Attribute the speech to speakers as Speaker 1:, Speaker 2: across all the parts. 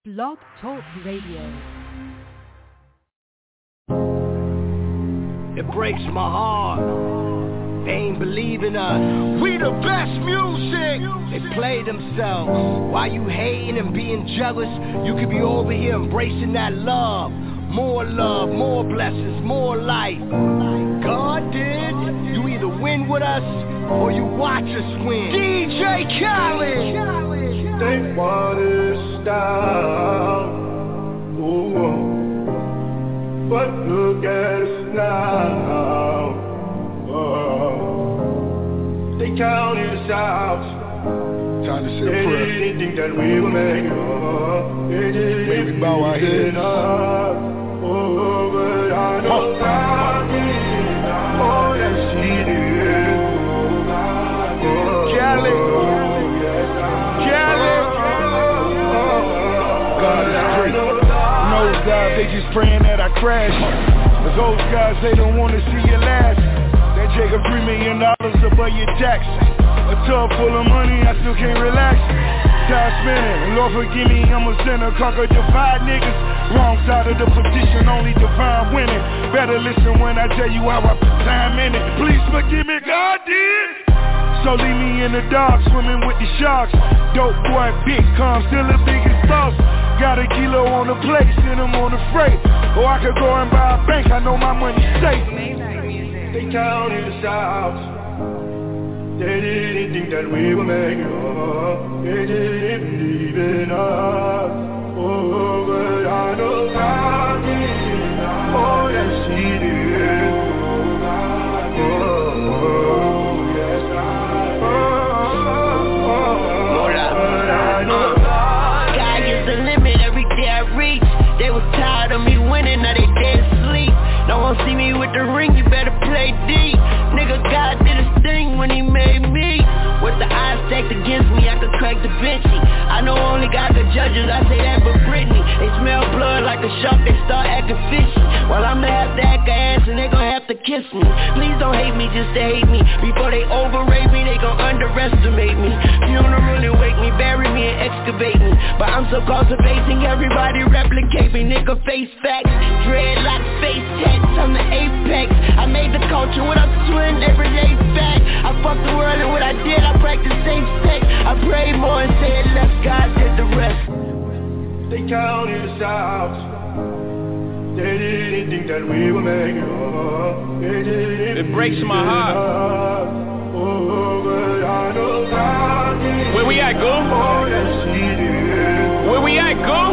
Speaker 1: Blog Talk Radio.
Speaker 2: It breaks my heart. They ain't believing us. We the best music. They play themselves. Why you hating and being jealous? You could be over here embracing that love, more blessings, more life. God did. You either win with us or you watch us win. DJ Khaled.
Speaker 3: They want us down. Ooh. But look at us now. Oh. They counted us out.
Speaker 4: Time to say a prayer.
Speaker 3: They didn't think that we would make it. They didn't bow our heads. Oh, but I know God did. Oh, yes, He did. Kelly. God is great.
Speaker 4: Those guys, they just praying that I crash. But those guys, they don't want to see you last. That Jacob $3 million above your tax. A tub full of money, I still can't relax. Time spinning, Lord forgive me, I'm a sinner. Conquer divide niggas. Wrong side of the position, only divine winning. Better listen when I tell you how I put time in it. Please forgive me, God did. So leave me in the dark, swimming with the sharks. Dope boy, big calm, still the biggest boss. Got a kilo on the plate, send them on the freight. Or I could go and buy a bank, I know my money's safe.
Speaker 3: They counted us out. They didn't think that we would make it. They didn't believe in us. Oh, but I know God did. Oh, yes, He did. Oh, yes,
Speaker 5: Sky is the limit every day I reach. They was tired of me winning, now they dead asleep. No one see me with the ring, you better play deep. Nigga, God did his thing when He made me. With the odds stacked against me, I could crack Da Vinci. I know only God could judge us, I say that for Britney. They smell blood like a shark, they start acting fishy. Well, I'ma have to act a ass and they gon' have to kiss me. Please don't hate me just to hate me. Before they overrate me, they gon' underestimate me. Funeral and wake me, bury me and excavate me. But I'm so cultivating, everybody replicate me. Nigga face facts, dreadlock face tats, I'm the apex. I made the culture, what I'm twin, everyday fact. I fucked the world and what I did, I practiced safe sex. I prayed more and said less, God did the rest.
Speaker 3: They counted us out. They didn't think that we would make it. They didn't.
Speaker 6: It breaks my heart.
Speaker 3: Oh, but I know God did.
Speaker 6: Where we at, go?
Speaker 3: Oh, yes, He did.
Speaker 6: Where we at, go?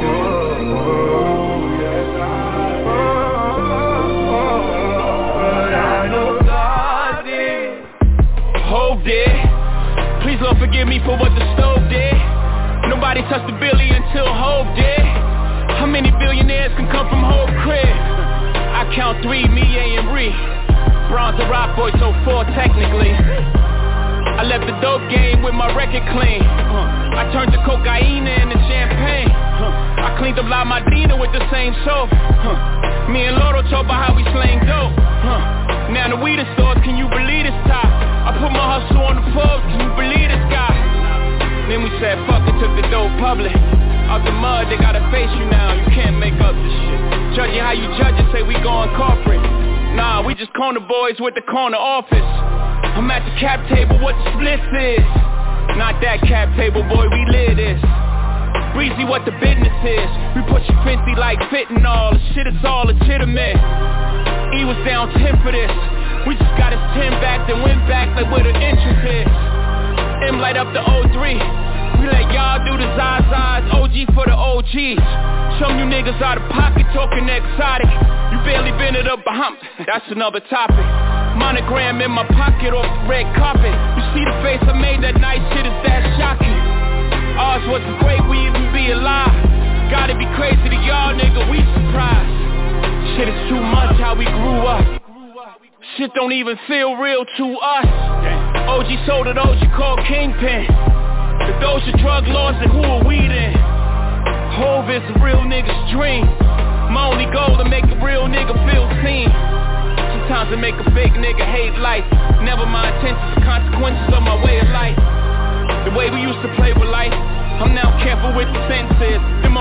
Speaker 6: Please Lord forgive me for what the stove did. Nobody touched the billy until Hope did. How many billionaires can come from Hope crib? I count 3, me, A, and Ree. Bronze and Rock Boy, so 4 technically. I left the dope game with my record clean. I turned the cocaine into champagne. I cleaned up La Madina with the same soap. Me and Loro talk about how we slang dope. Now the weed stores, can you believe this top? I put my hustle on the pub, can you believe this guy? Then we said fuck it, took the dope public. Out the mud, they gotta face you now, you can't make up this shit. Judging how you judge it, say we going corporate. Nah, we just corner boys with the corner office. I'm at the cap table, what the splits is. Not that cap table, boy, we live this. Breezy, what the business is. We push you fancy like fentanyl, the shit is all legitimate. E was down 10 for this. We just got his 10 back, then went back like where the interest is. M light up the 03. We let y'all do the Zazas, OG for the OGs. Some you niggas out of pocket talking exotic. You barely been it up behind. That's another topic. Monogram in my pocket off the red carpet. You see the face I made that night, shit is that shocking. Ours wasn't great, we even be alive. Gotta be crazy to y'all, nigga, we surprised. Shit is too much how we grew up. Shit don't even feel real to us. OG sold it, OG called Kingpin. The Doja drug laws and who are we then? Hove is a real nigga's dream. My only goal to make a real nigga feel seen. Sometimes I make a fake nigga hate life. Never my intentions, the consequences of my way of life. The way we used to play with life, I'm now careful with the senses. Them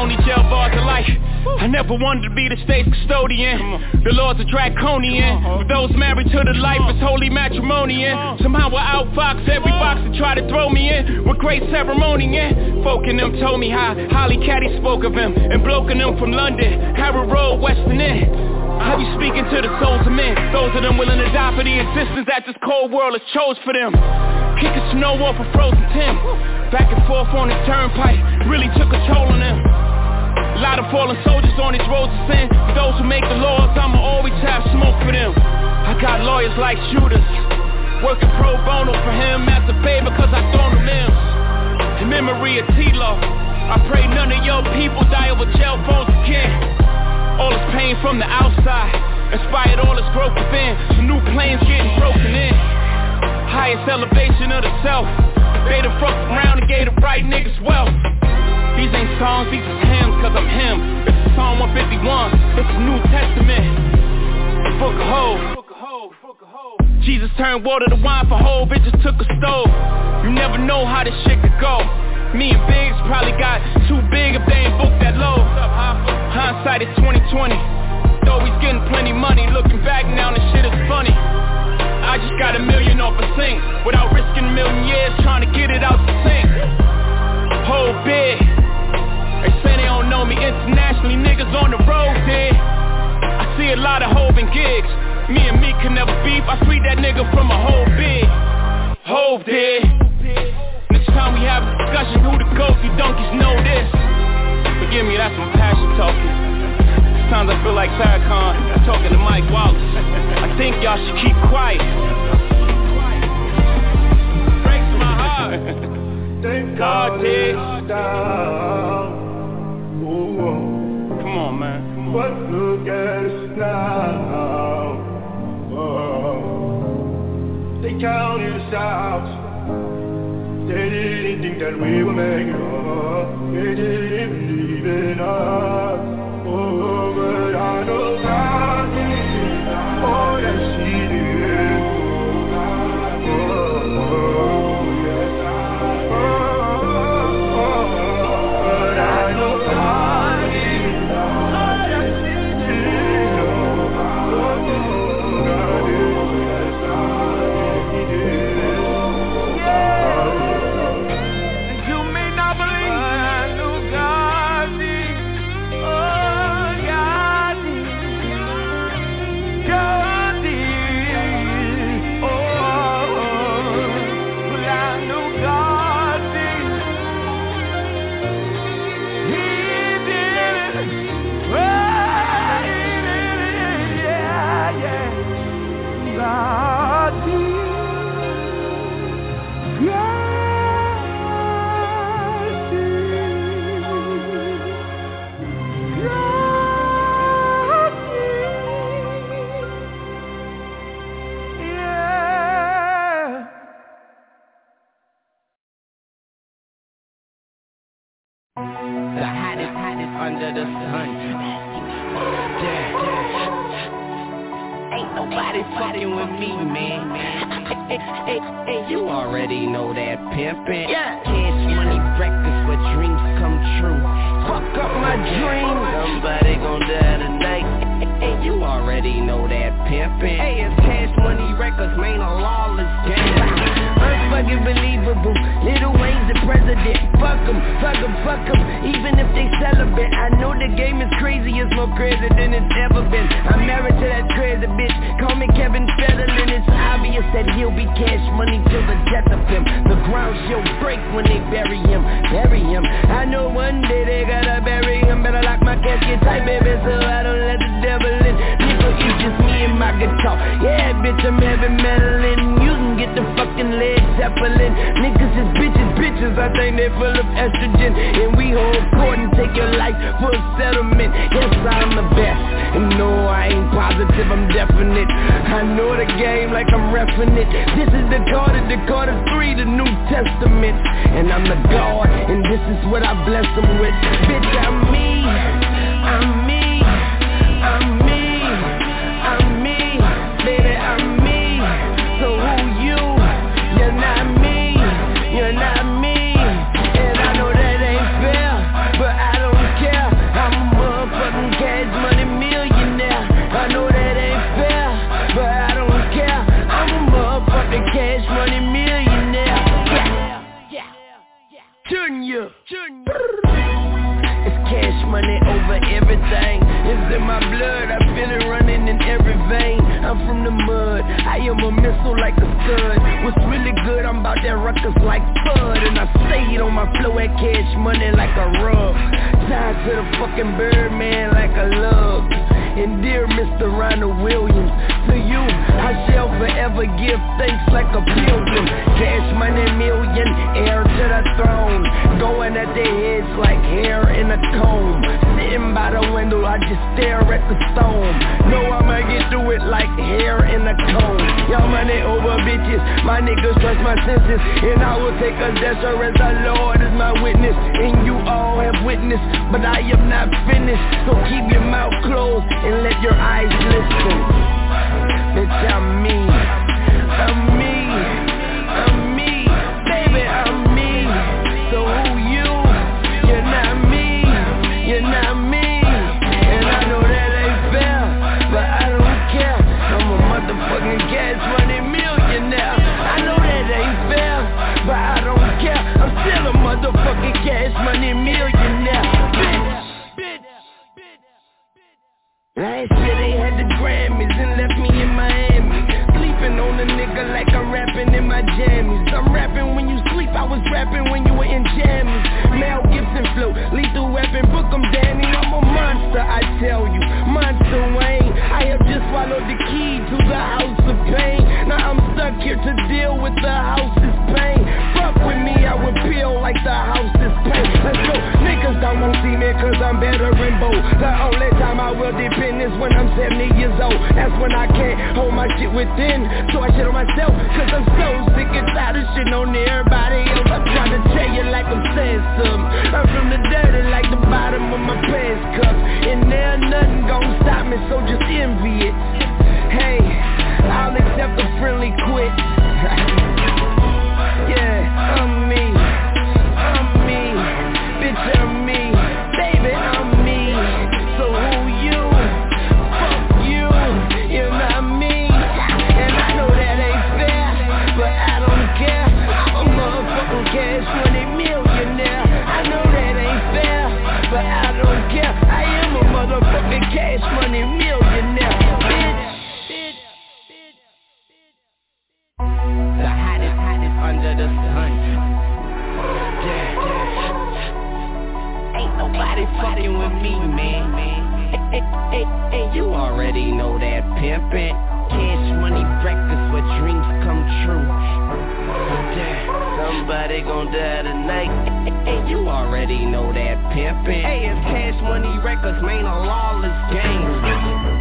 Speaker 6: only jail bars of life. I never wanted to be the state's custodian. The laws are draconian. For those married to the life, it's holy matrimony. Somehow I outfox every box that try to throw me in with great ceremony. Folk in them told me how Holly Caddy spoke of him, and bloke in them from London, Harrow Road, Western End. I be speaking to the souls of men, those of them willing to die for the existence that this cold world has chose for them. Kicking snow off a frozen Tim, back and forth on the turnpike, really took a toll on them. A lot of fallen soldiers on these roads of sin. For those who make the laws, I'ma always have smoke for them. I got lawyers like shooters, working pro bono for him as a favor cause I thrown them limbs. In memory of T-Law, I pray none of your people die over jail phones again. All this pain from the outside inspired all this growth within. Some new planes getting broken in. Highest elevation of the self. They done fucked around and gave the right niggas wealth. These ain't songs, these is hymns, cause I'm him. This is Psalm 151, this is New Testament. The Book of Hope. Jesus turned water to wine for whole, bitches took a stove. You never know how this shit could go. Me and Biggs probably got too big if they ain't booked that low. Hindsight is 2020. Though he's getting plenty money, looking back now, this shit is funny. I just got $1 million off a sink, without risking 1 million years trying to get it out the sink. Whole big. They say they don't know me internationally, niggas on the road, yeah. I see a lot of Hov and gigs. Me and me can never beef, I sweet that nigga from a whole big. Hov did. Next time we have a discussion, who the GOAT, you donkeys know this. Forgive me, that's some passion talking. Sometimes I feel like Farrakhan talking to Mike Wallace. I think y'all should keep quiet. Breaks my heart.
Speaker 3: Thank
Speaker 6: God did.
Speaker 3: down.
Speaker 6: Come on, man.
Speaker 3: But look at us now. They counted us out. They didn't think that we would make it up. They didn't believe in us. Oh, but I know God did. Oh, yes, He did. But I know God did. Oh, yes, He did.
Speaker 2: You may not believe, but I know God did. Oh, God did. God did. Oh, but I know God did. He did it. Oh, He did it. Yeah, yeah. God did.
Speaker 5: The hottest under the sun. Ain't nobody fucking with me, man. Hey, you already know that pimpin'. Yeah. Cash money breakfast where dreams come true. Fuck up my dreams. Somebody gon' die tonight. Hey, you already know that pimpin'. Hey, it's Cash Money Records, man, a lawless game. Unfucking believable. Lil Wayne's the president. Fuck 'em. Even if they celibate, I know the game is crazy. It's more crazy than it's ever been. I'm married to that crazy bitch. Call me Kevin Federline. It's obvious that he'll be Cash Money till the death of him. The ground she'll break when they bury him. I know one day they gotta bury him. Better lock my casket tight, baby, so I don't let the devil in. Nigga, it's just me and my guitar. Yeah, bitch, I'm heavy metal-in. You can get the fucking Led Zeppelin. Niggas is bitches, I think they full of estrogen. And we hold court and take your life for a settlement. Yes, I'm the best. And no, I ain't positive, I'm definite. I know the game like I'm reffing it. This is the Carter 3, the New Testament. And I'm the God, and this is what I bless them with. Bitch, I'm me, baby, I'm me. So who you? You're not me. And I know that ain't fair, but I don't care.
Speaker 2: money over everything. It's in my blood, I feel it running in every vein. I'm from the mud, I am a missile like a stud. What's really good, I'm about that ruckus like Bud. And I stayed on my flow at Cash Money like a rug. Tied to the fucking Birdman like a lug. And dear Mr. Ronald Williams, to you, I shall forever give thanks like a pilgrim. Cash Money million, heir to the throne. Going at their heads like hair in a comb. Sitting by the window, I just stare at the storm. Know I'ma get through it like hair in a comb. Y'all money over bitches, my niggas trust my senses. And I will take a desert as the Lord is my witness. And you all have witnessed, but I am not finished. So keep your mouth closed and let your eyes listen. Bitch, I'm me, I'm me, I'm me, baby, I'm me. So who you? You're not me, you're not me. And I know that ain't fair, but I don't care. I'm a motherfucking Cash Money millionaire. I know that ain't fair, but I don't care. I'm still a motherfucking Cash Money millionaire. Bitch. Last year they had the Grammys and left me in Miami. Sleeping on a nigga like I'm rapping in my jammies. I'm rapping when you sleep, I was rapping when you were in jammies. Mel Gibson flow, lethal weapon, book 'em Danny. I'm a monster, I tell you, Monster Wayne. I have just swallowed the key to the house of pain. Now I'm stuck here to deal with the house's pain. Fuck with me, I would peel like the house's pain. Let's go, niggas don't want to see me cause I'm better and bold. The only time I will depend is when I'm 70 years old. That's when I can't hold my shit within, so I shit on myself, cause I'm so sick and tired of shitting on everybody else. I'm trying to tell you like I'm saying something. I'm from the dirty like the bottom of my pants cuff. And there nothing gon' stop me, so just envy it. Hey, I'll accept a friendly quit. Yeah, I'm me, bitch, I'm me, baby, I'm me. So who you? Fuck you, you're not me. And I know that ain't fair, but I don't care. I'm a motherfucking Cash Money millionaire. I know that ain't fair, but I don't care. I am a motherfucking Cash Money millionaire, bitch. The hottest under the sun. Yeah. Ain't nobody fucking with me, man. Hey, you already know that pimpin'. Cash Money breakfast where dreams come true. Yeah. Somebody gon' die tonight. Hey, you already know that pimpin'. Hey, it's Cash Money Records, man, a lawless game.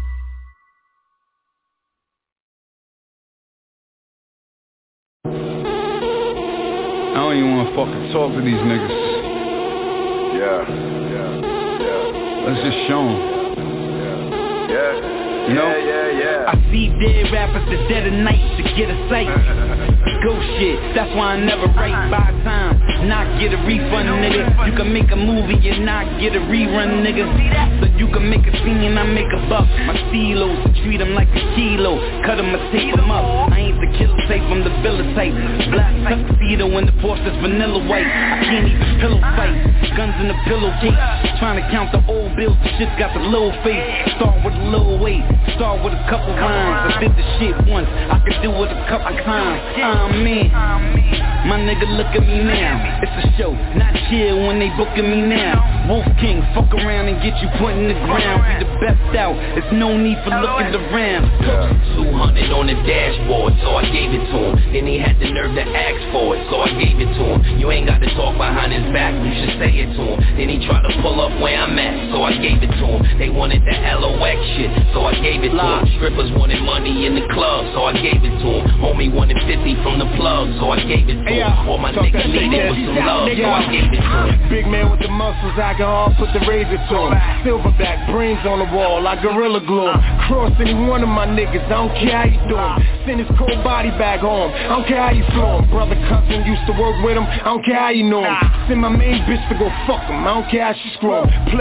Speaker 1: I don't even wanna fucking talk to these niggas.
Speaker 7: Yeah.
Speaker 1: Let's just show them.
Speaker 7: Yeah.
Speaker 1: You know?
Speaker 8: I see dead rappers the dead of night to get a sight. Go shit, that's why I never write by time. Not get a refund, nigga. You can make a movie and not get a rerun, nigga. So you can make a scene and I make a buck. My stilos, treat them like a kilo. Cut them or tape them up. I ain't the killer tape, I'm the villa type. Black tuxedo in the Porsche's vanilla white. I can't even pillow fight. Guns in the pillowcase. Trying to count the old bills, the shit got the little face. Start with a little weight. Start with a couple rhymes. I did the shit once, I could do it a couple times. I'm in. My nigga, look at me now. It's a show, not chill when they booking me now. Wolf King, fuck around and get you put in the ground. Be the best out, it's no need for looking around.
Speaker 9: 200 on the dashboard, so I gave it to him. Then he had the nerve to ask for it, so I gave it to him. You ain't got to talk behind his back, you should say it to him. Then he tried to pull up where I'm at, so I gave it to him. They wanted the LOX shit, so I gave it to him. Strippers wanted money in the club, so I gave it to him. Homie wanted 50 from the plug, so I gave it to him. All my niggas needed was some love, so I gave it to him.
Speaker 3: Big man with the muscles, I can all put the razor to him. Silverback, brains on the wall, like Gorilla Glue. Cross any one of my niggas, I don't care how you do him. Send his cold body back home, I don't care how you flow him. Brother cousin used to work with him, I don't care how you know him. Send my main bitch to go fuck him, I don't care how she screw him. Play bass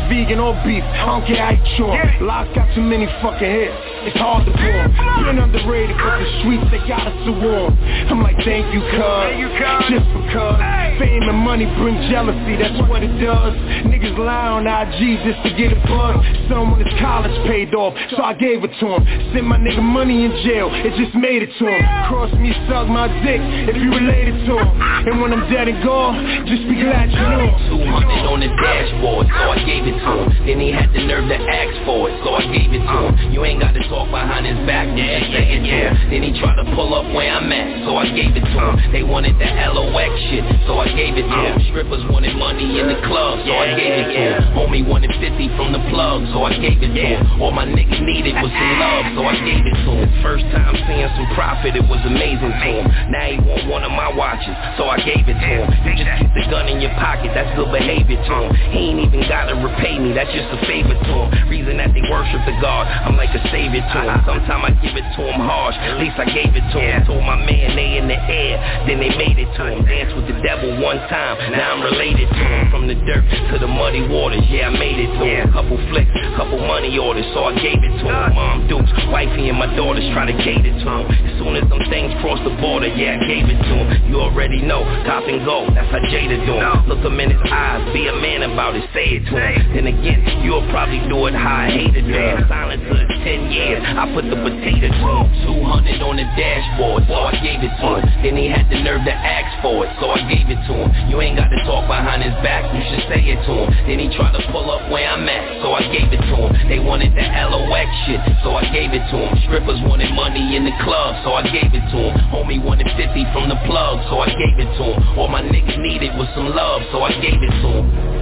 Speaker 10: vegan or beef, I don't care how you chew 'em. Lies got too many fucking hits, it's hard to pull 'em. Been underrated, but the streets, they got us to warm. I'm like, thank you, cuz, just because. Fame and money bring jealousy, that's what it does. Niggas lie on IG just to get a buzz. Son when his college paid off, so I gave it to him. Sent my nigga money in jail, it just made it to him. Cross me, suck my dick, if you related to him. And when I'm dead and gone, just be glad you knew him.
Speaker 9: 200 on the dashboard, so I gave it to him. Then he had the nerve to ask for it, so I gave it to him. You ain't got to talk behind his back, just say it to him. Then he tried to pull up where I'm at, so I gave it to him. They wanted the LOX shit, so I gave it to him. Strippers wanted money in the club, so I gave it to him. Homie wanted 50 from the plug, so I gave it to him. All my niggas needed was some love, so I gave it to him. First time seeing some profit, it was amazing to him. Now he want one of my watches, so I gave it to him. You just keep the gun in your pocket, that's good behavior to him. He ain't even gotta repay me, that's just a favor to him. Reason that they worship the God, I'm like a savior to him. Sometimes I give it to him harsh, at least I gave it to him. Told my man they in the air, then they made it to him. Danced with the devil one time, now I'm related to him. From the dirt to the muddy waters, yeah I made it to him. Couple flicks, couple money orders, so I gave it to him. Mom, Dukes, wifey and my daughters try to cater to him. As soon as them things cross the border, yeah I gave it to him. You already know, cop and go, that's how Jada do him. Look him in his eyes, be a man about it, say it to him. Then again, you'll probably do it how I hated him. Silent to 10 years, I put the potato to him. 200 on the dashboard, so I gave it to him. Then he had the nerve to ask for it, so I gave it to him. You ain't got to talk behind his back, you should say it to him. Then he tried to pull up where I'm at, so I gave it to him. They wanted the LOX shit, so I gave it to him. Strippers wanted money in the club, so I gave it to him. Homie wanted 50 from the plug, so I gave it to him. All my niggas needed was some love, so I gave it to him.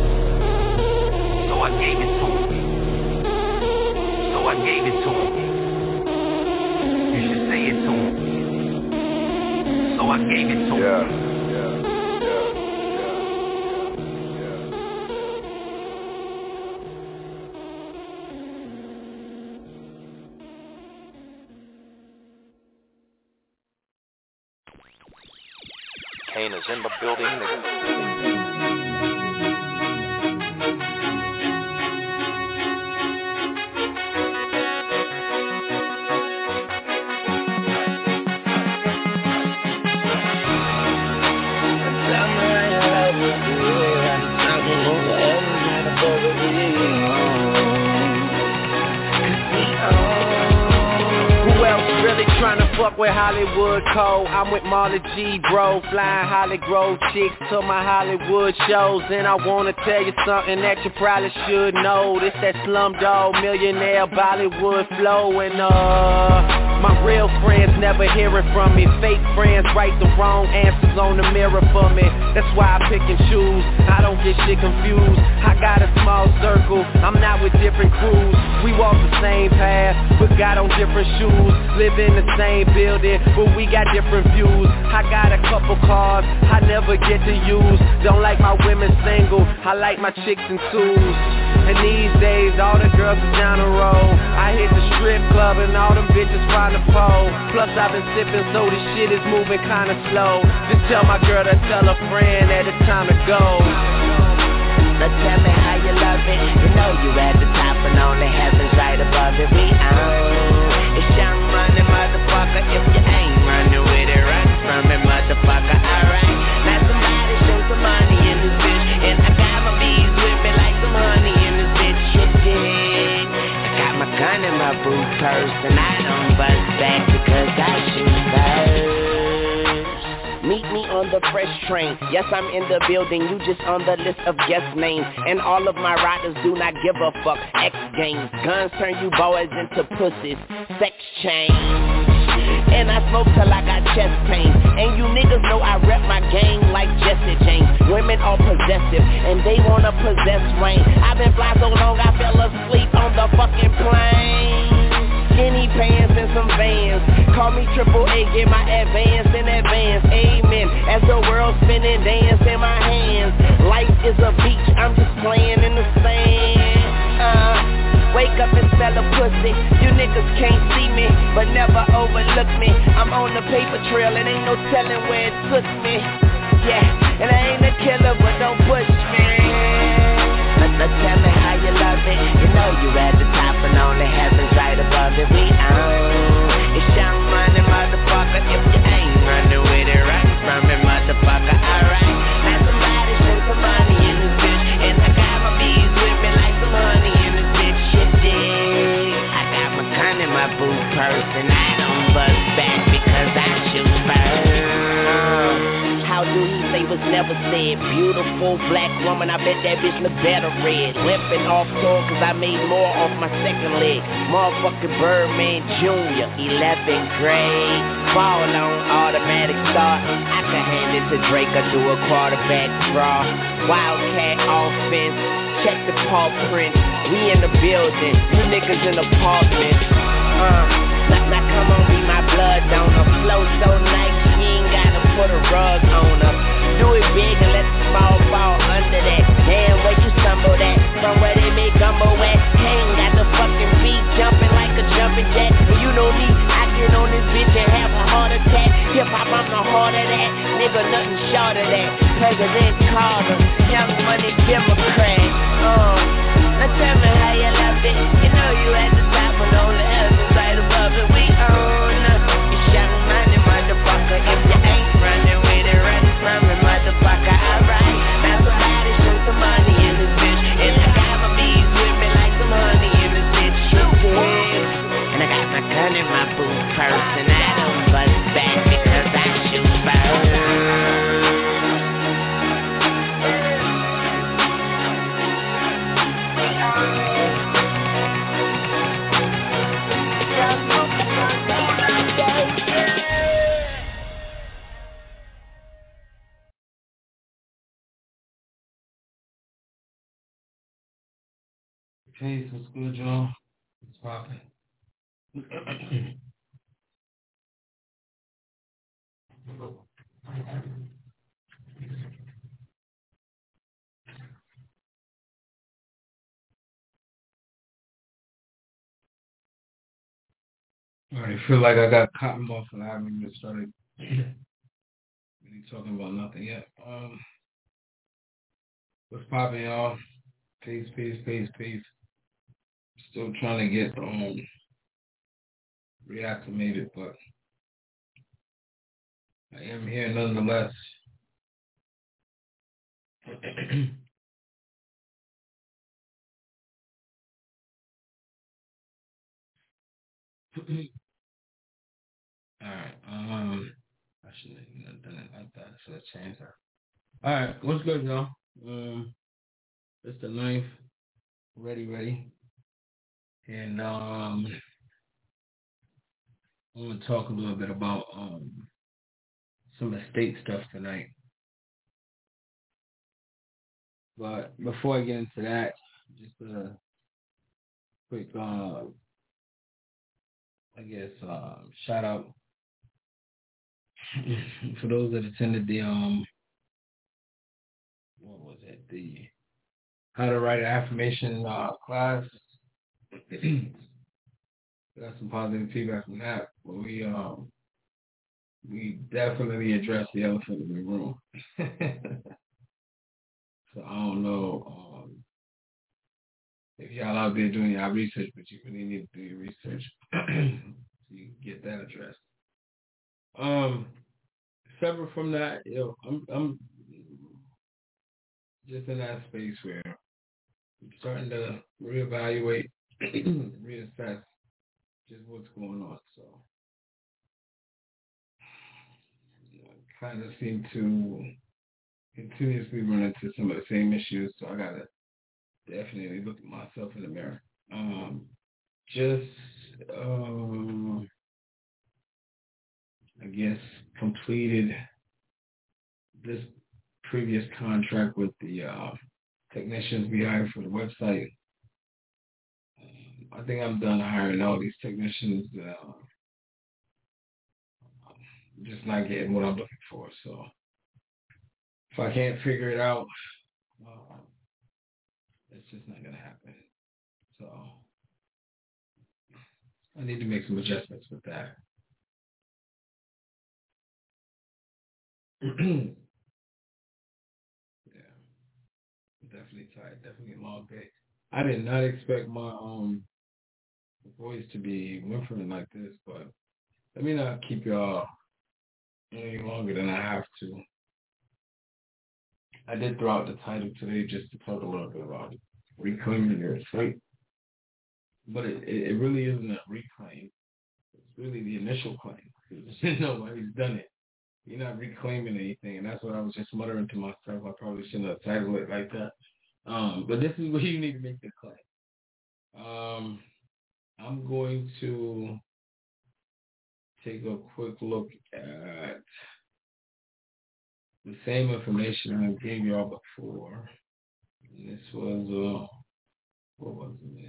Speaker 9: So I gave it to him. So I gave it to him. You should say it to him. So I gave it to him.
Speaker 11: Kane is in the building.
Speaker 2: Fuck with Hollywood Code, I'm with Marley G, bro. Flying Holly Grove chicks to my Hollywood shows. And I wanna tell you something that you probably should know. This that Slumdog Millionaire Bollywood flow. And my real friends never hearing from me. Fake friends write the wrong answers on the mirror for me. That's why I pick and choose, I don't get shit confused. I got a small circle, I'm not with different crews. We walk the same path, but got on different shoes. Live in the same building, but we got different views. I got a couple cars I never get to use. Don't like my women single, I like my chicks in twos. And these days all the girls are down the road. I hit the strip club and all them bitches find the pole. Plus I've been sipping so this shit is moving kinda slow. Just tell my girl to tell a friend that it's time to go.
Speaker 5: Now tell me how you love it. You know you at the top and only heaven's right above it. We own. It's young money, motherfucker. If you ain't running with it, run from it, motherfucker. Alright. Now somebody show some money in this bitch. And I got my bees with me like some honey in this bitch. Shit, dig. I got my gun in my boot purse. And I don't bust back because I shoot first. Meet me on the fresh train. Yes, I'm in the building, you just on the list of guest names. And all of my riders do not give a fuck. X games, guns turn you boys into pussies. Sex change. And I smoke till I got chest pain. And you niggas know I rep my game like Jesse James. Women are possessive, and they wanna possess rain. I've been fly so long I fell asleep on the fucking plane. Skinny pants and some Vans. Call me Triple A, get my advance in advance. Amen. As the world's spinning, dance in my hands. Life is a beach, I'm just playing in the sand. Wake up and smell a pussy. You niggas can't see me, but never overlook me. I'm on the paper trail and ain't no telling where it took me. Yeah, and I ain't a killer, but don't push me. Now tell me how you red, beautiful black woman, I bet that bitch look better red. Limping off tour cause I made more off my second leg. Motherfucking Birdman Jr., 11th grade. Ball on automatic start. I can hand it to Drake or do a quarterback draw. Wildcat offense, check the paw print. We in the building, you niggas in apartments. Now come on, be my blood donor. Flow so nice, you ain't gotta put a rug on her. Do it big and let the small fall under that. Damn, where you stumble that? From where they make gumbo at. Hang got the fucking beat jumping like a jumping jack. And you know me, I get on this bitch and have a heart attack. Hip hop, I'm the heart of that. Nigga, nothing short of that. President Carter, Young Money Democrat. Now tell me how you loved it. You know you at the top and on the other side above it. We own you shot money, motherfucker. If you ain't running with it, run from it, motherfucker. Alright, now somebody shoot some money in this bitch. And I got my bees with me like some honey in this bitch. And I got my gun in my boot purse. And I don't bust back because I shoot first.
Speaker 12: Peace, what's good, y'all? What's poppin'? I already feel like I got cotton off and I haven't even started really talking about nothing yet. What's poppin', y'all? Peace, peace, peace, peace. Still trying to get reacclimated, but I am here nonetheless. Alright, I shouldn't have done it like that. I should have changed that. Alright, what's good, y'all? It's the 9th. Ready. And I'm gonna talk a little bit about some estate stuff tonight. But before I get into that, just a quick shout out for those that attended the the How to Write an Affirmation class. Got some positive feedback from that, but we definitely addressed the elephant in the room. So I don't know if y'all out there doing your research, but you really need to do your research so you can get that addressed. Separate from that, I'm just in that space where I'm starting to reevaluate, reassess just what's going on. So I kind of seem to continuously run into some of the same issues, so I gotta definitely look at myself in the mirror. I guess completed this previous contract with the technicians we hired for the website. I think I'm done hiring all these technicians. Just not getting what I'm looking for. So if I can't figure it out, it's just not gonna happen. So I need to make some adjustments with that. Yeah, definitely tired. Definitely a long day. I did not expect my voice to be whimpering like this, but let me not keep y'all any longer than I have to. I did throw out the title today just to talk a little bit about reclaiming your estate, but it really isn't a reclaim. It's really the initial claim because nobody's done it. You're not reclaiming anything, and that's what I was just muttering to myself. I probably shouldn't have titled it like that. But this is where you need to make the claim. I'm going to take a quick look at the same information I gave y'all before. And this was, what was it?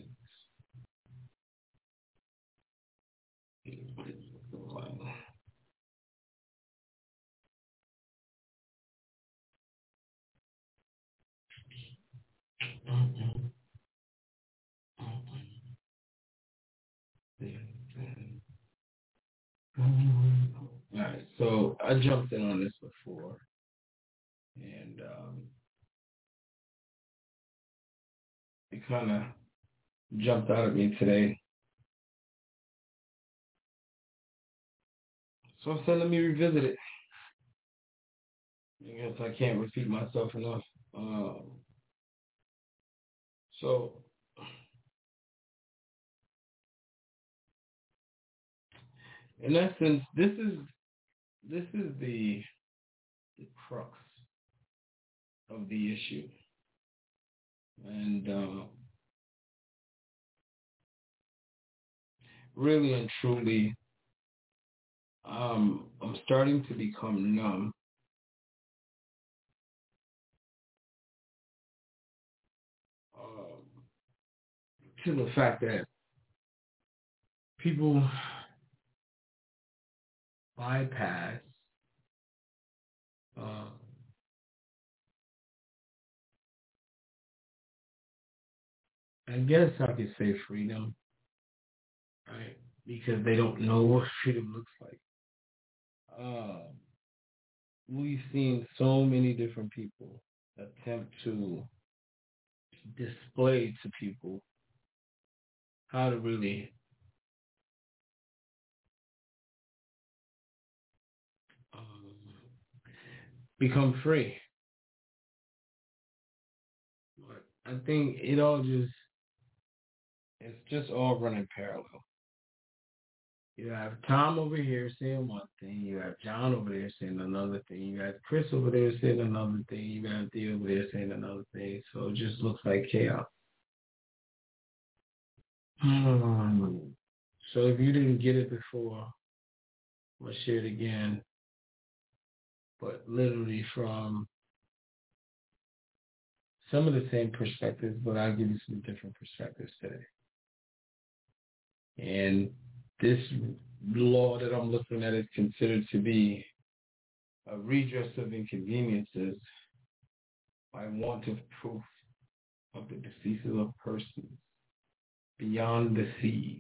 Speaker 12: Alright, so I jumped in on this before, and it kind of jumped out at me today. So I said, let me revisit it. I guess I can't repeat myself enough. So, in essence, this is the crux of the issue, and really and truly, I'm starting to become numb to the fact that people bypass I guess I could say freedom, right? Because they don't know what freedom looks like. We've seen so many different people attempt to display to people how to really become free. But I think it's just all running parallel. You have Tom over here saying one thing, you have John over there saying another thing, you got Chris over there saying another thing, you got Thea over there saying another thing, so it just looks like chaos. So if you didn't get it before, I'll share it again, but literally from some of the same perspectives, but I'll give you some different perspectives today. And this law that I'm looking at is considered to be a redress of inconveniences by want of proof of the deceases of persons beyond the seas,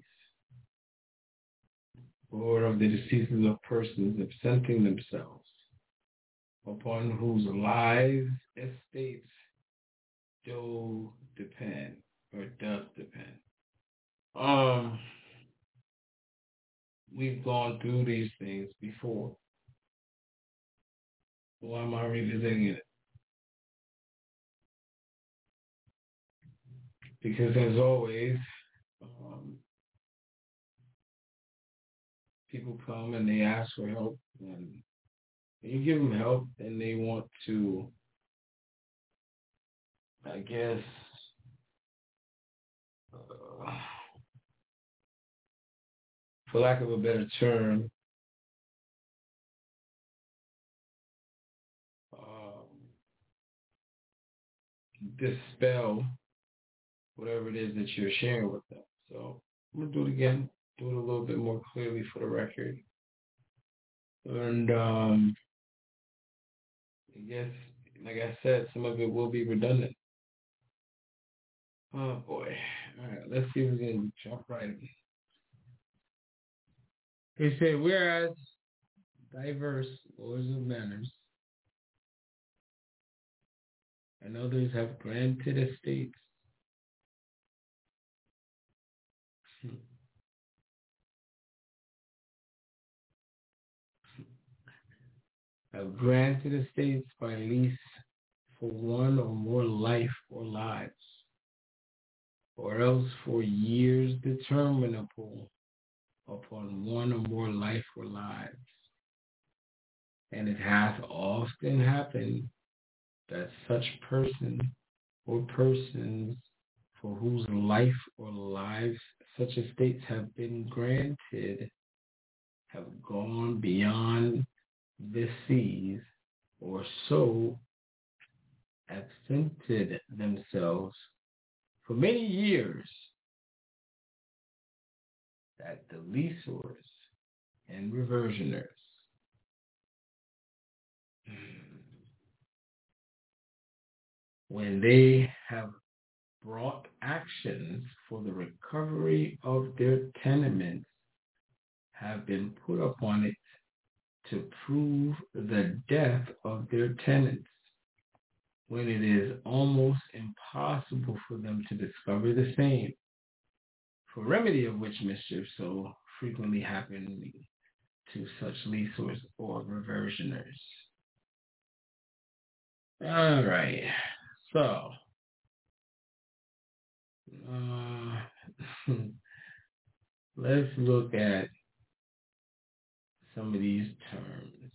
Speaker 12: or of the deceases of persons absenting themselves, upon whose lives, estates do depend, or does depend. We've gone through these things before. Why am I revisiting it? Because as always, people come and they ask for help, and you give them help, and they want to, I guess, for lack of a better term, dispel whatever it is that you're sharing with them. So I'm going to do it again, do it a little bit more clearly for the record. And I guess, like I said, some of it will be redundant. Oh boy. All right, let's see if we can jump right in. They say, whereas diverse laws of manners and others have granted estates by lease for one or more life or lives, or else for years determinable upon one or more life or lives, And it hath often happened that such person or persons for whose life or lives such estates have been granted have gone beyond the seas, or so absented themselves for many years that the leaseholders and reversioners when they have brought actions for the recovery of their tenements have been put upon it to prove the death of their tenants, when it is almost impossible for them to discover the same, for remedy of which mischief so frequently happen to such leaseholders or reversioners. All right, so let's look at some of these terms.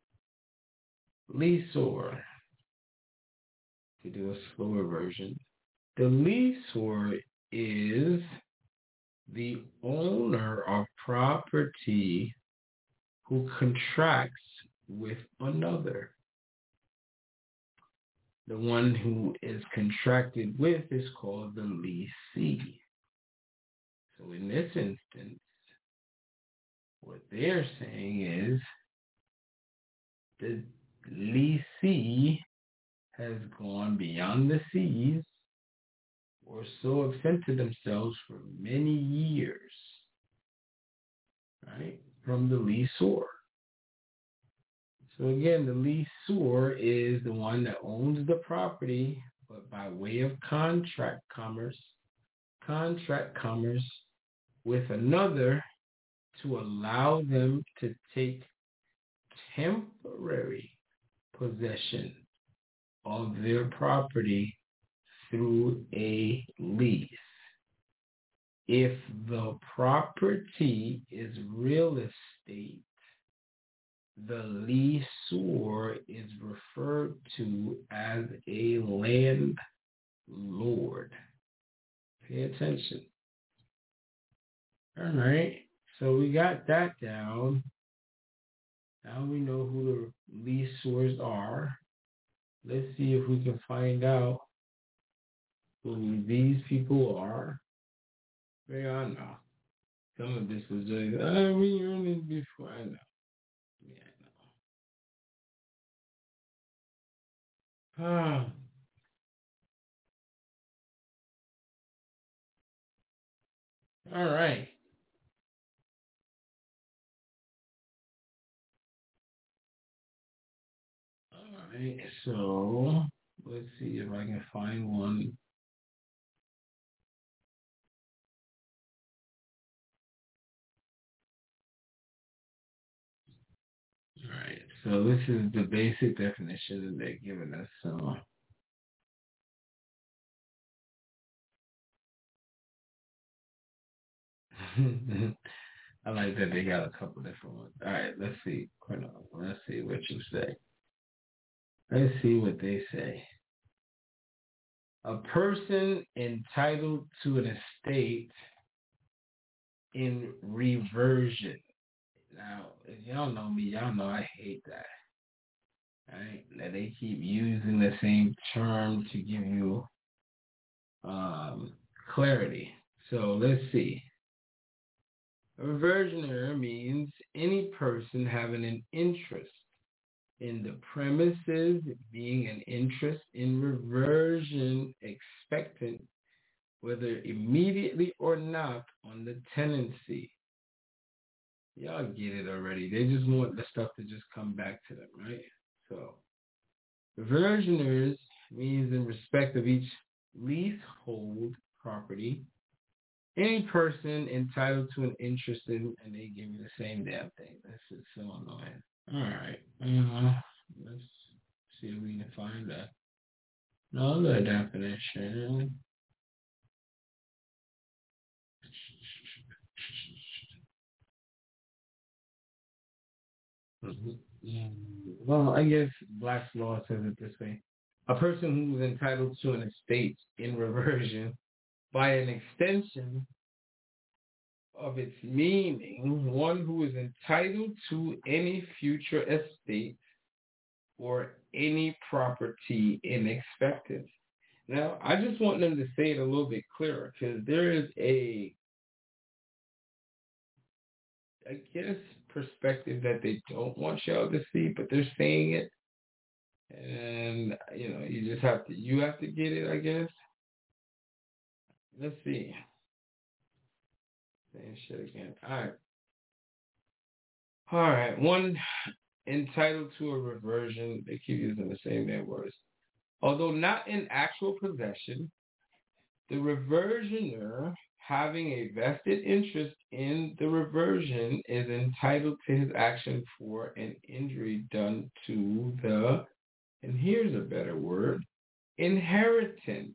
Speaker 12: Leaseor, to do a slower version. The leaseor is the owner of property who contracts with another. The one who is contracted with is called the leasee. So in this instance, what they're saying is the leasee has gone beyond the seas or so absented themselves for many years, right, from the leaseor. So again, the leaseor is the one that owns the property, but by way of contract commerce with another to allow them to take temporary possession of their property through a lease. If the property is real estate, the leaseor is referred to as a landlord. Pay attention. All right, so we got that down. Now we know who the leaseors are. Let's see if we can find out who these people are. Maybe I know. Some of this was just, we heard this before. I know. Yeah, I know. All right. All right, so let's see if I can find one. All right, so this is the basic definition that they're giving us. So I like that they got a couple different ones. All right, let's see. Let's see what you say. Let's see what they say. A person entitled to an estate in reversion. Now, if y'all know me, y'all know I hate that. Right? That they keep using the same term to give you clarity. So let's see. A reversioner means any person having an interest in the premises, being an interest in reversion, expectant, whether immediately or not, on the tenancy. Y'all get it already. They just want the stuff to just come back to them, right? So, reversioners means in respect of each leasehold property, any person entitled to an interest in, and they give you the same damn thing. This is so annoying. All right. Let's see if we can find another definition. Well, I guess Black's Law says it this way. A person who is entitled to an estate in reversion by an extension of its meaning, one who is entitled to any future estate or any property in expectancy. Now, I just want them to say it a little bit clearer because there is a, I guess, perspective that they don't want y'all to see, but they're saying it. And, you know, you have to get it, I guess. Let's see. Saying shit again. All right. One entitled to a reversion. They keep using the same damn words. Although not in actual possession, the reversioner having a vested interest in the reversion is entitled to his action for an injury done to the, and here's a better word, inheritance.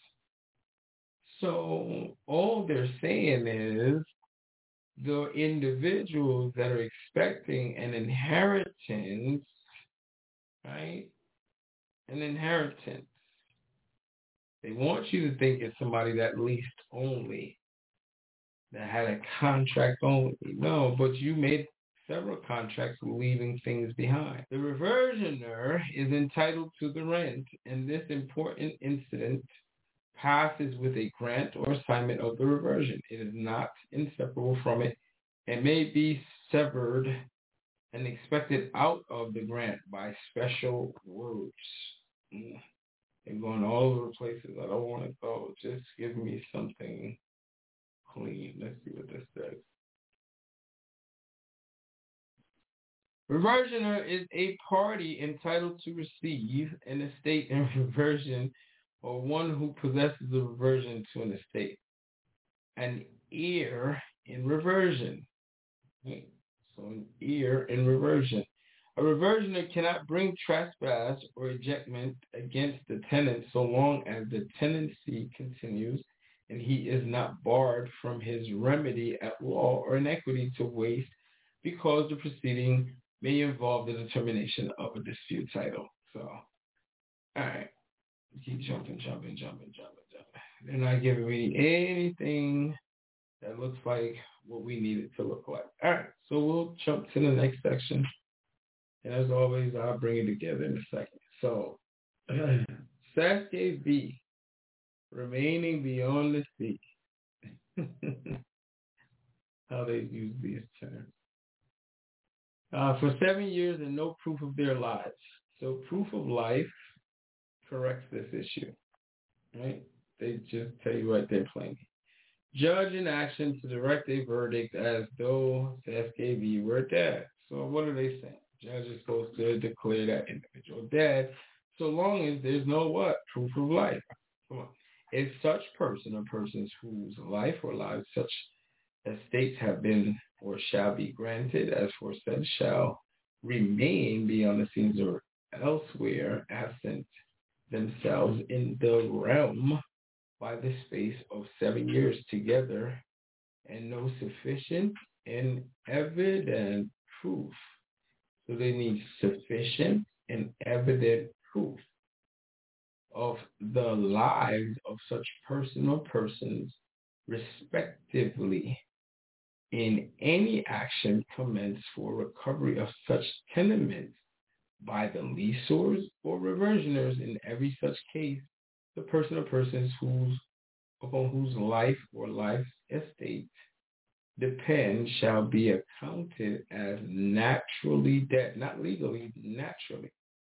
Speaker 12: So all they're saying is the individuals that are expecting an inheritance, right? An inheritance. They want you to think it's somebody that leased only, that had a contract only. No, but you made several contracts leaving things behind. The reversioner is entitled to the rent, and this important incident passes with a grant or assignment of the reversion. It is not inseparable from it. It may be severed and expected out of the grant by special words. They're going all over the places. I don't want to go. Just give me something clean. Let's see what this says. Reversioner is a party entitled to receive an estate in reversion, or one who possesses a reversion to an estate. An heir in reversion. Okay. So an heir in reversion. A reversioner cannot bring trespass or ejectment against the tenant so long as the tenancy continues and he is not barred from his remedy at law or in equity to waste because the proceeding may involve the determination of a dispute title. So, all right. Keep jumping. They're not giving me anything that looks like what we need it to look like. All right. So we'll jump to the next section. And as always, I'll bring it together in a second. So, Sasuke V, remaining beyond the sea. How they use these terms. For 7 years and no proof of their lives. So proof of life corrects this issue. Right? They just tell you right there plainly. Judge in action to direct a verdict as though Sasuke V were dead. So what are they saying? Judge is supposed to declare that individual dead so long as there's no what? Proof of life. Come on. If such person or persons whose life or lives such estates have been or shall be granted as foresaid shall remain beyond the scenes or elsewhere absent themselves in the realm by the space of 7 years together and no sufficient and evident proof. So they need sufficient and evident proof of the lives of such person or persons, respectively, in any action commenced for recovery of such tenements by the leaseors or reversioners. In every such case, the person or persons upon whose life or life's estate depend shall be accounted as naturally dead, not legally, naturally.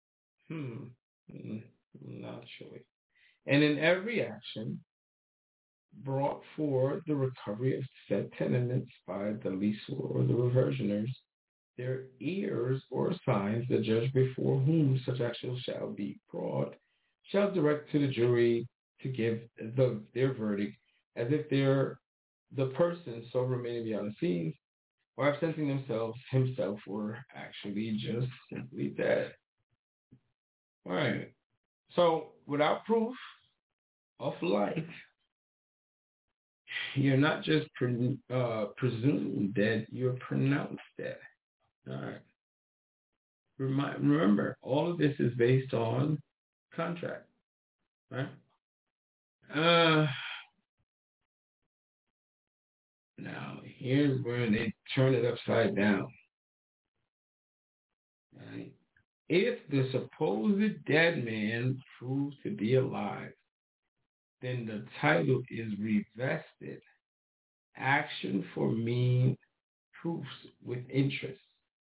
Speaker 12: Naturally. And in every action brought for the recovery of said tenements by the leaseor or the reversioners, their heirs or assigns, the judge before whom such action shall be brought, shall direct to the jury to give their verdict as if the person so remaining beyond the scenes or absenting himself were actually just simply dead. All right. So without proof of life, you're not just presumed dead, you're pronounced dead. All right. remember, all of this is based on contract, right? Now, here's where they turn it upside down. Right? If the supposed dead man proves to be alive, then the title is revested. Action for mean proofs with interest.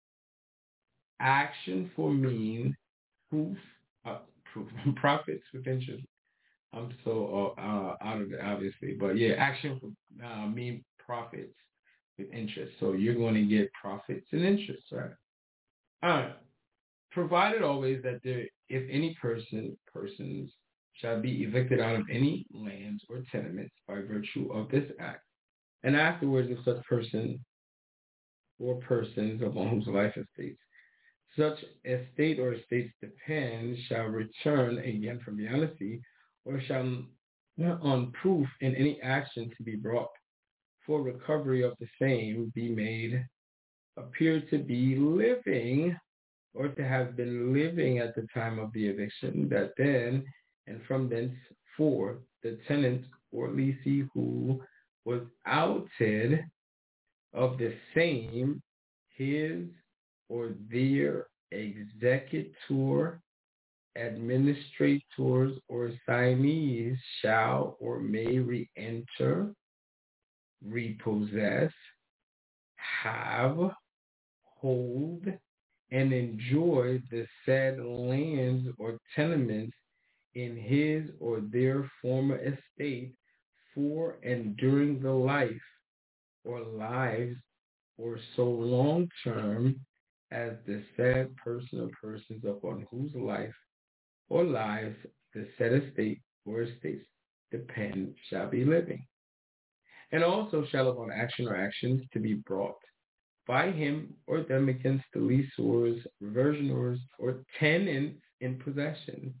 Speaker 12: Action for mean proof, profits with interest. I'm so out of it, obviously. But yeah, action for mean profits with interest. So you're going to get profits and interest, right? All right. Provided always that there, if any persons shall be evicted out of any lands or tenements by virtue of this act, and afterwards if such person or persons upon whose life estates such estate or estates depend shall return again from beyond the sea, or shall on proof in any action to be brought for recovery of the same be made appear to be living, or to have been living at the time of the eviction, that then and from thenceforth the tenant or lessee who was outed of the same, his or their executor, administrators, or assignees shall or may re-enter, repossess, have, hold, and enjoy the said lands or tenements in his or their former estate for and during the life or lives or so long term as the said person or persons upon whose life or lives the said estate or estates depend shall be living. And also shall upon action or actions to be brought by him or them against the leaseors, reversioners, or tenants in possession,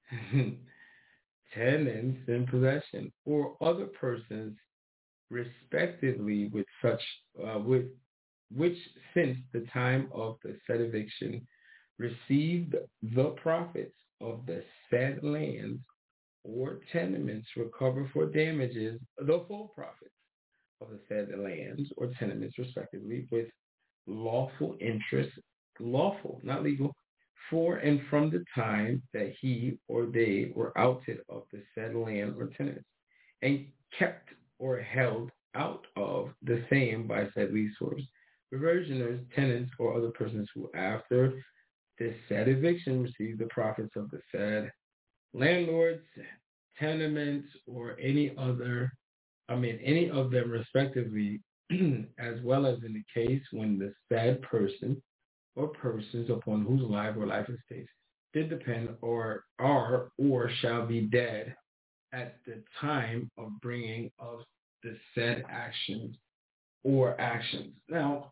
Speaker 12: tenants in possession, or other persons, respectively, with such, which since the time of the said eviction received the profits of the said lands or tenements, recover for damages the full profits of the said lands or tenements, respectively, with lawful interest, lawful, not legal, for and from the time that he or they were outed of the said land or tenants, and kept or held out of the same by said leaseholders, reversioners, tenants, or other persons who after this said eviction received the profits of the said landlords, tenements, or any of them respectively, as well as in the case when the said person or persons upon whose life or life estates did depend or are or shall be dead at the time of bringing of the said actions or actions. Now,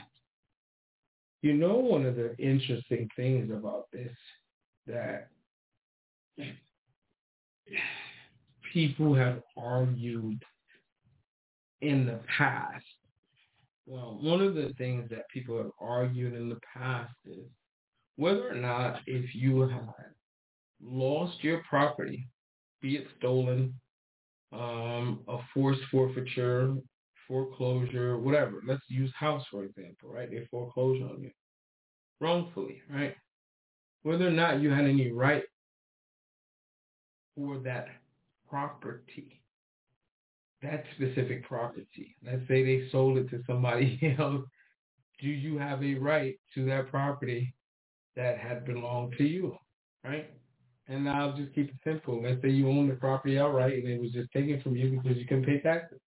Speaker 12: one of the interesting things about this that people have argued in the past. Well, one of the things that people have argued in the past is whether or not if you had lost your property, be it stolen, a forced forfeiture, foreclosure, whatever. Let's use house, for example, right? They foreclosed on you wrongfully, right? Whether or not you had any right for that property, that specific property. Let's say they sold it to somebody else. Do you have a right to that property that had belonged to you, right? And I'll just keep it simple. Let's say you own the property outright and it was just taken from you because you couldn't pay taxes.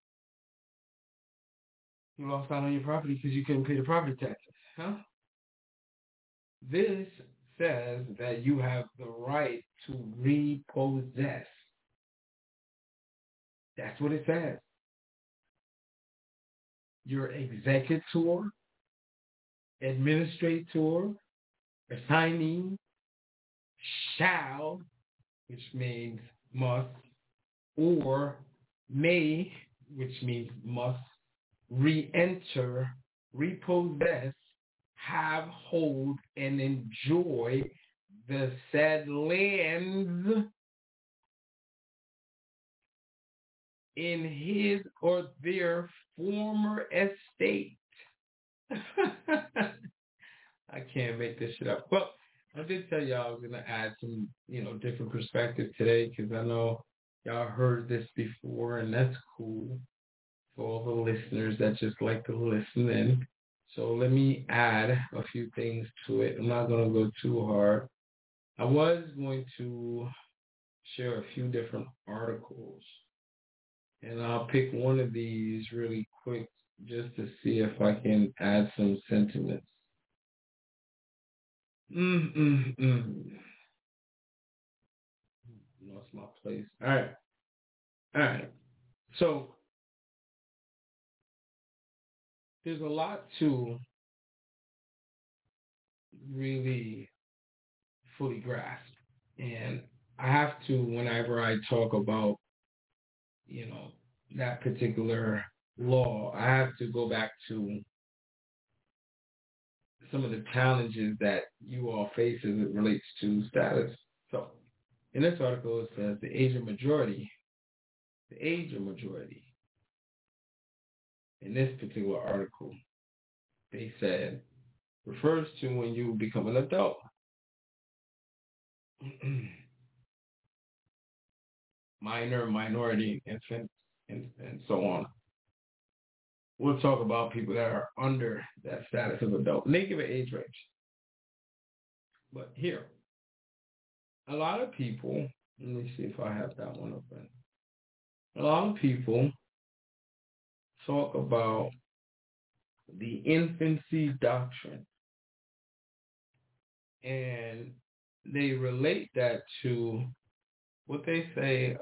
Speaker 12: You lost out on your property because you couldn't pay the property taxes, huh? This says that you have the right to repossess. That's what it says. Your executor, administrator, assignee shall, which means must, or may, which means must, re-enter, repossess, have, hold, and enjoy the said lands in his or their former estate. I can't make this shit up. Well, I did tell y'all I was going to add some, different perspective today because I know y'all heard this before, and that's cool for all the listeners that just like to listen in. So let me add a few things to it. I'm not going to go too hard. I was going to share a few different articles, and I'll pick one of these really quick just to see if I can add some sentiments. Lost my place. All right. So there's a lot to really fully grasp, and I have to, whenever I talk about, that particular law, I have to go back to some of the challenges that you all face as it relates to status. So in this article, it says the age of majority, in this particular article, they said, refers to when you become an adult. Minor, minority, infant, and so on. We'll talk about people that are under that status of adult. And they give an age range. But here, a lot of people, let me see if I have that one open. A lot of people talk about the infancy doctrine. And they relate that to what they say,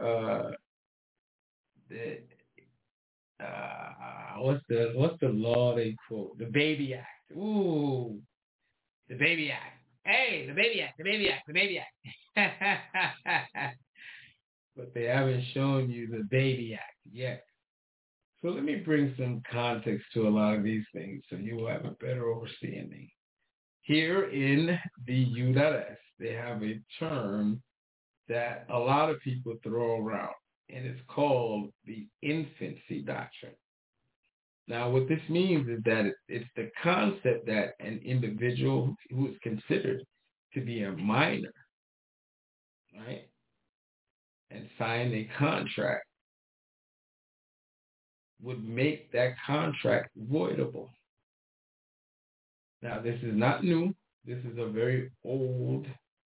Speaker 12: what's the law they quote? The Baby Act. Ooh, the Baby Act. Hey, the Baby Act. But they haven't shown you the Baby Act yet. So let me bring some context to a lot of these things so you will have a better understanding. Here in the U.S., they have a term that a lot of people throw around, and it's called the infancy doctrine. Now, what this means is that it's the concept that an individual who is considered to be a minor, right, and sign a contract would make that contract voidable. Now, this is not new. This is a very old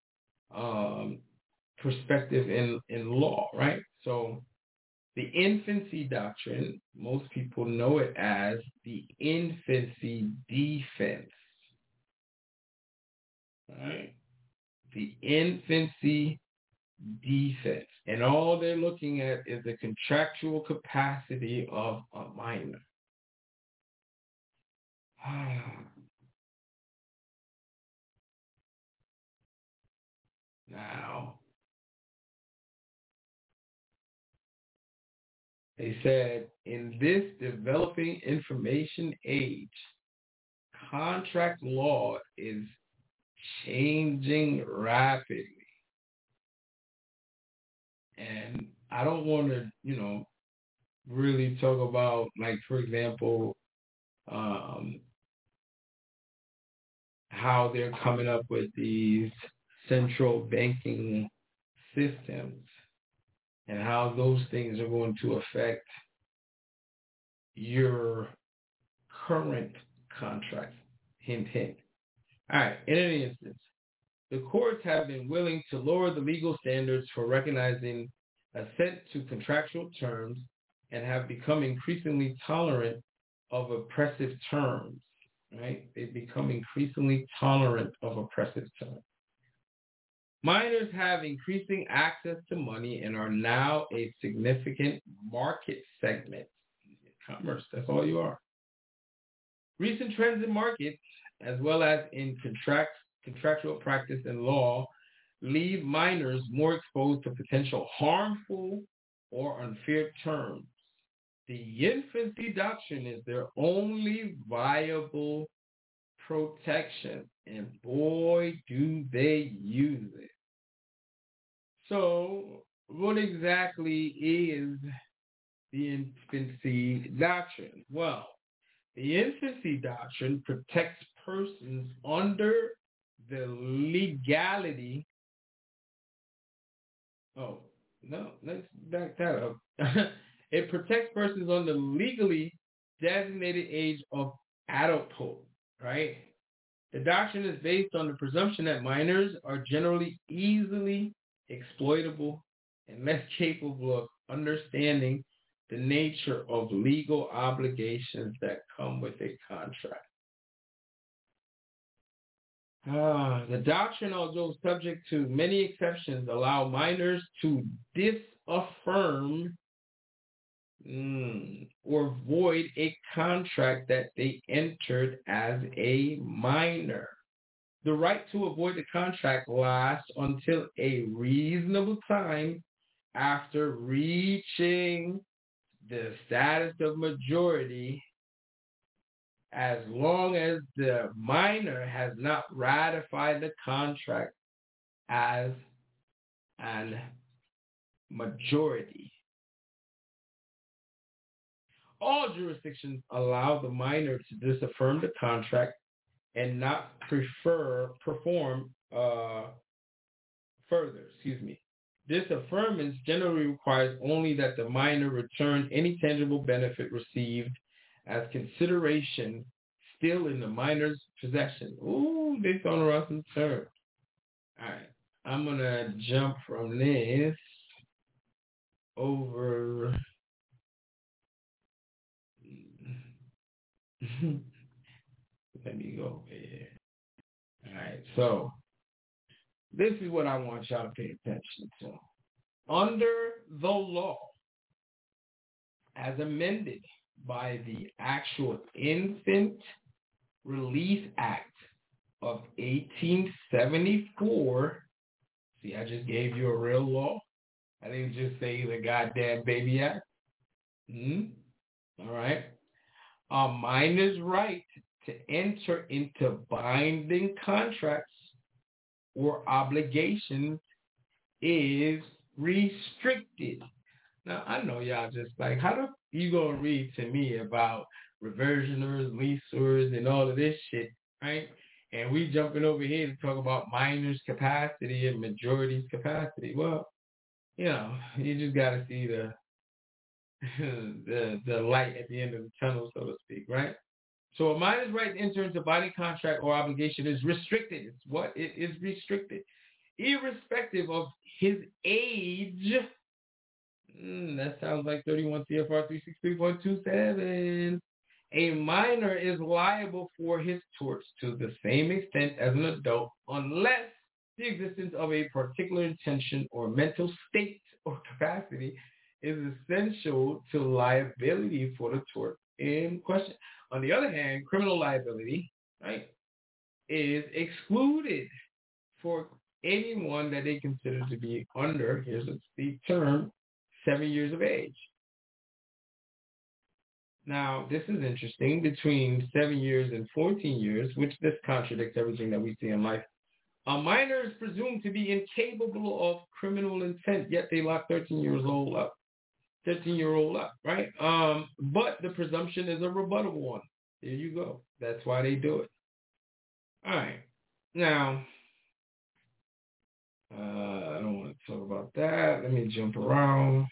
Speaker 12: perspective in law, right? So the infancy doctrine, most people know it as the infancy defense, right? The infancy defense. And all they're looking at is the contractual capacity of a minor. Now, they said, in this developing information age, contract law is changing rapidly. And I don't want to, really talk about, like, for example, how they're coming up with these central banking systems and how those things are going to affect your current contracts. Hint, hint. All right, in any instance, the courts have been willing to lower the legal standards for recognizing assent to contractual terms and have become increasingly tolerant of oppressive terms, right? They've become increasingly tolerant of oppressive terms. Minors have increasing access to money and are now a significant market segment. Commerce, that's all you are. Recent trends in markets, as well as in contractual practice and law, leave minors more exposed to potential harmful or unfair terms. The infancy doctrine is their only viable protection. And boy, do they use it. So, what exactly is the infancy doctrine? Well, the infancy doctrine protects persons under the legality. Oh, no, let's back that up. It protects persons on the legally designated age of adulthood, right? The doctrine is based on the presumption that minors are generally easily exploitable and less capable of understanding the nature of legal obligations that come with a contract. The doctrine, although subject to many exceptions, allow minors to disaffirm or void a contract that they entered as a minor. The right to avoid the contract lasts until a reasonable time after reaching the status of majority, as long as the minor has not ratified the contract as an majority. All jurisdictions allow the minor to disaffirm the contract and not perform further. Disaffirmance generally requires only that the minor return any tangible benefit received as consideration still in the minor's possession. Ooh, they throwing around some terms. All right, I'm going to jump from this over. Let me go over here. All right, so this is what I want y'all to pay attention to. Under the law, as amended by the actual Infant Release Act of 1874, see, I just gave you a real law. I didn't just say the goddamn Baby Act. All right. A minor's right to enter into binding contracts or obligations is restricted. Now, I know y'all just like, how the you gonna read to me about reversioners, leasers, and all of this shit, right? And we jumping over here to talk about minors' capacity and majority's capacity. Well, you know, you just gotta see the light at the end of the tunnel, so to speak, right? So a minor's right to enter into binding contract or obligation is restricted. It's what? It is restricted. Irrespective of his age. That sounds like 31 CFR 363.27. A minor is liable for his torts to the same extent as an adult unless the existence of a particular intention or mental state or capacity is essential to liability for the tort in question. On the other hand, criminal liability, right, is excluded for anyone that they consider to be under, here's the term, 7 years of age. Now, this is interesting, between 7 years and 14 years, which this contradicts everything that we see in life. A minor is presumed to be incapable of criminal intent, yet they lock 13-year-old up, right? But the presumption is a rebuttable one. There you go. That's why they do it. All right. Now, I don't want to talk about that. Let me jump around.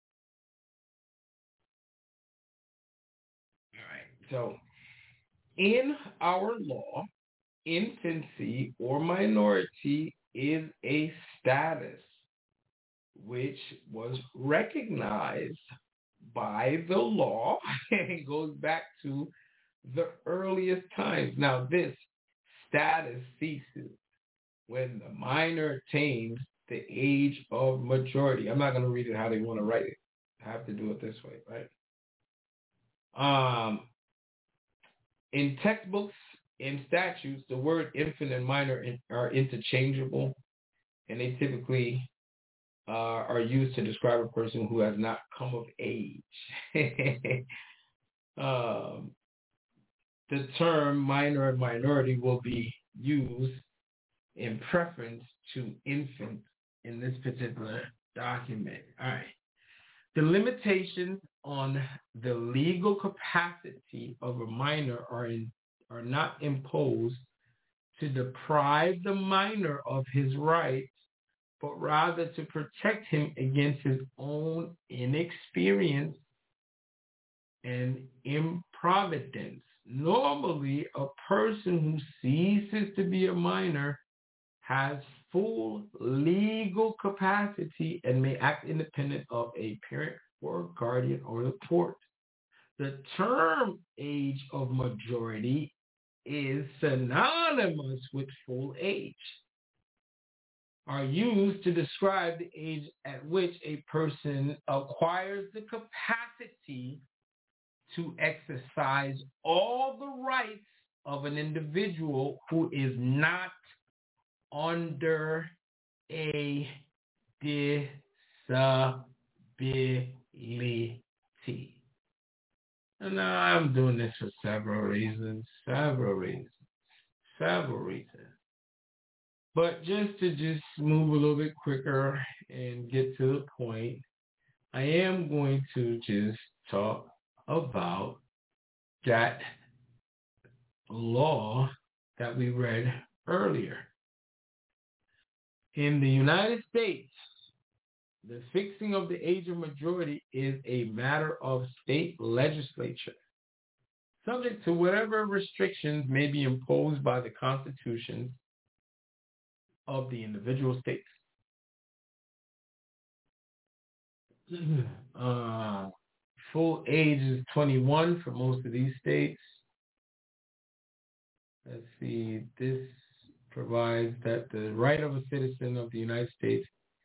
Speaker 12: All right. So, in our law, infancy or minority is a status which was recognized by the law. It goes back to the earliest times. Now, this status ceases when the minor attains the age of majority. I'm not going to read it how they want to write it. I have to do it this way, right? In textbooks and statutes, the word infant and minor are interchangeable, and they typically are used to describe a person who has not come of age. the term minor and minority will be used in preference to infant in this particular document. All right. The limitations on the legal capacity of a minor are not imposed to deprive the minor of his rights, but rather to protect him against his own inexperience and improvidence. Normally, a person who ceases to be a minor has full legal capacity and may act independent of a parent or guardian or the court. The term age of majority is synonymous with full age, are used to describe the age at which a person acquires the capacity to exercise all the rights of an individual who is not under a disability. And I'm doing this for several reasons. But just to move a little bit quicker and get to the point, I am going to just talk about that law that we read earlier. In the United States, the fixing of the age of majority is a matter of state legislature, subject to whatever restrictions may be imposed by the constitutions of the individual states. Full age is 21 for most of these states. Let's see, this provides that the right of a citizen of the United States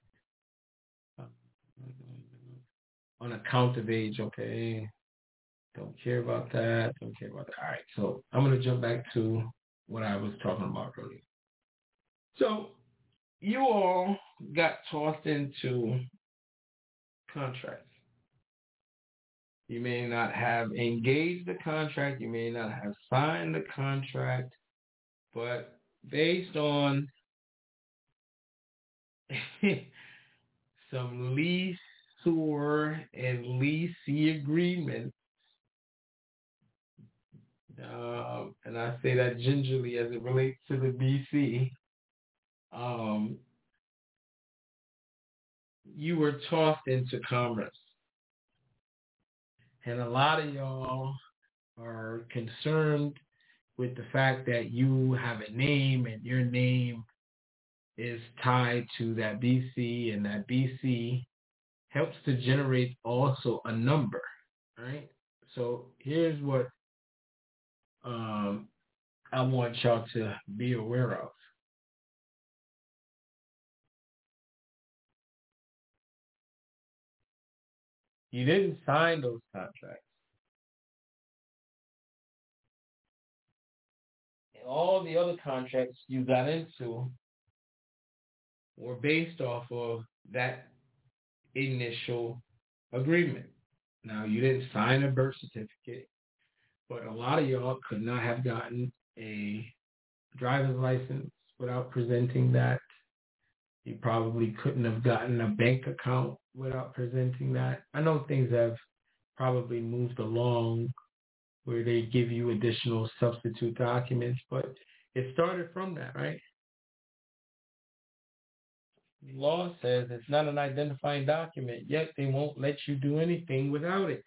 Speaker 12: on account of age, okay. Don't care about that. All right, so I'm going to jump back to what I was talking about earlier. So you all got tossed into contracts. You may not have engaged the contract. You may not have signed the contract, but based on some leaseor and leasee agreements, and I say that gingerly as it relates to the BC, you were tossed into commerce. And a lot of y'all are concerned with the fact that you have a name and your name is tied to that BC, and that BC helps to generate also a number, right? So here's what I want y'all to be aware of. You didn't sign those contracts. And all the other contracts you got into were based off of that initial agreement. Now, you didn't sign a birth certificate, but a lot of y'all could not have gotten a driver's license without presenting that. You probably couldn't have gotten a bank account without presenting that. I know things have probably moved along where they give you additional substitute documents, but it started from that, right? The law says it's not an identifying document, yet they won't let you do anything without it.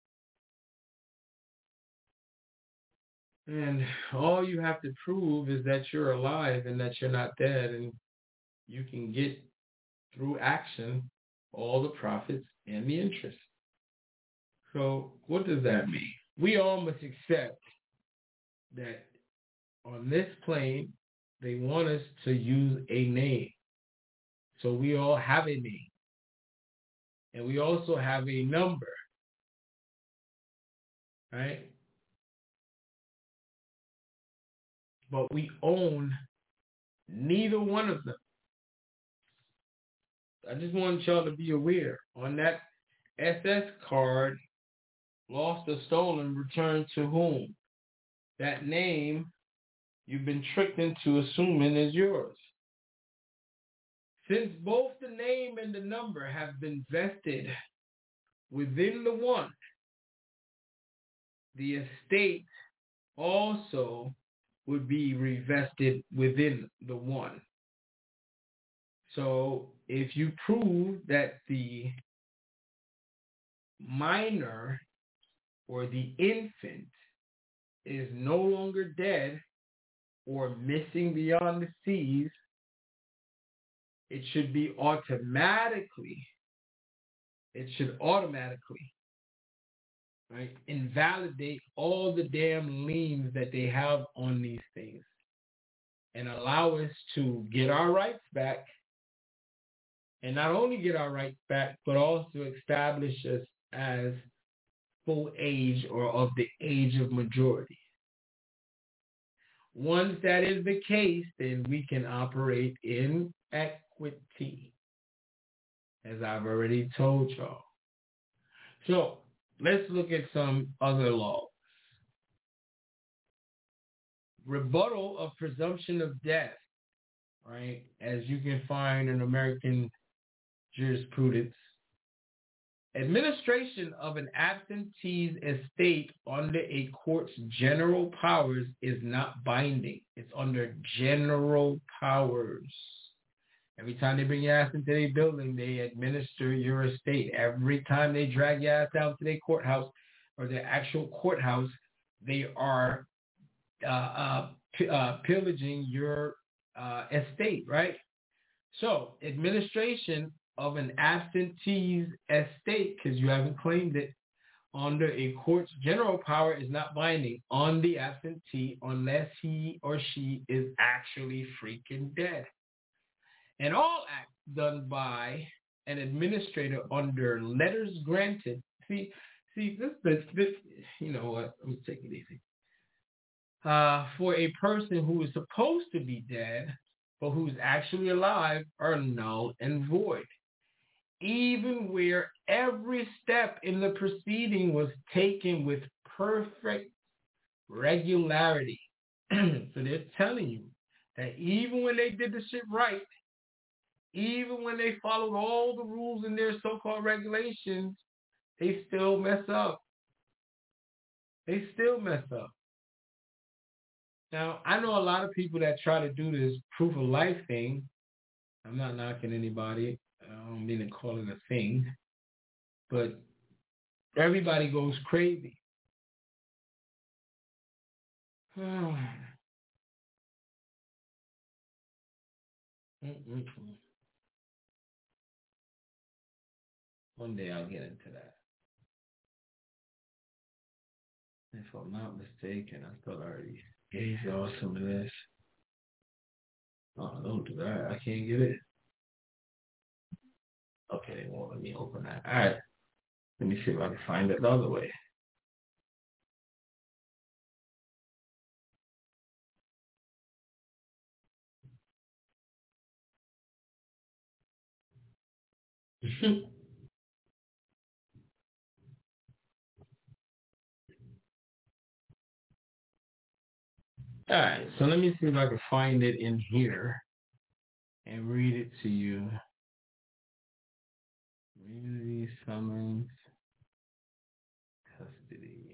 Speaker 12: And all you have to prove is that you're alive and that you're not dead, and you can get through action all the profits and the interest. So what does that mean? We all must accept that on this plane, they want us to use a name. So we all have a name. And we also have a number. Right? But we own neither one of them. I just want y'all to be aware. On that SS card, lost or stolen, returned to whom? that name you've been tricked into assuming is yours. Since both the name and the number have been vested within the one, the estate also would be revested within the one. So if you prove that the minor or the infant is no longer dead or missing beyond the seas, it should automatically, right, invalidate all the damn liens that they have on these things and allow us to get our rights back, and not only get our rights back, but also establish us as full age or of the age of majority. Once that is the case, then we can operate in equity, as I've already told y'all. So let's look at some other laws. Rebuttal of presumption of death, right? As you can find in American jurisprudence. Administration of an absentee's estate under a court's general powers is not binding. It's under general powers. Every time they bring your ass into their building, they administer your estate. Every time they drag your ass out to their courthouse or their actual courthouse, they are pillaging your estate, right? So administration of an absentee's estate, because you haven't claimed it, under a court's general power is not binding on the absentee unless he or she is actually freaking dead. And all acts done by an administrator under letters granted. See, this, you know what? Let me take it easy. For a person who is supposed to be dead, but who's actually alive, are null and void, even where every step in the proceeding was taken with perfect regularity. So they're telling you that even when they did the shit right, even when they followed all the rules in their so-called regulations, they still mess up. Now, I know a lot of people that try to do this proof of life thing. I'm not knocking anybody. I don't mean to call it a thing. But everybody goes crazy. One day I'll get into that. If I'm not mistaken, I thought I already gave y'all some of this. Oh, don't do that. I can't get it. Okay, they won't let me open that. All right. Let me see if I can find it the other way. All right, so let me see if I can find it in here and read it to you. Community summons, custody.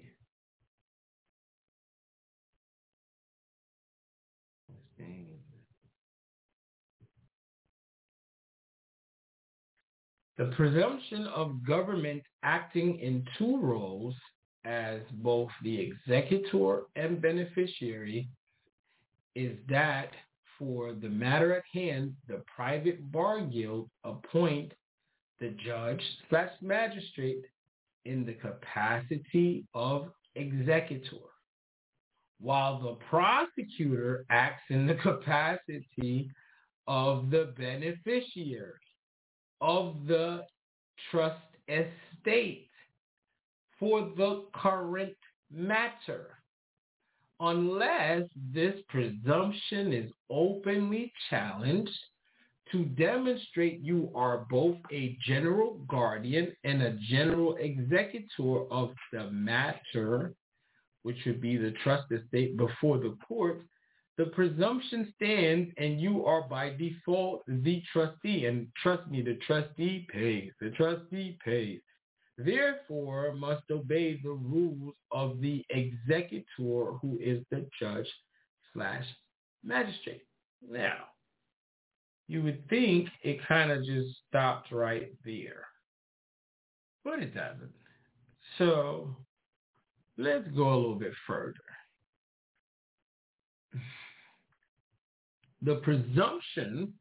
Speaker 12: The presumption of government acting in two roles as both the executor and beneficiary is that for the matter at hand, the private bar guild appoint the judge/magistrate in the capacity of executor, while the prosecutor acts in the capacity of the beneficiary of the trust estate for the current matter, unless this presumption is openly challenged to demonstrate you are both a general guardian and a general executor of the matter which would be the trust estate before the court, the presumption stands and you are by default the trustee. And trust me, the trustee pays. The trustee pays. Therefore, must obey the rules of the executor, who is the judge/magistrate. Now, you would think it kind of just stopped right there, but it doesn't. So let's go a little bit further. The presumption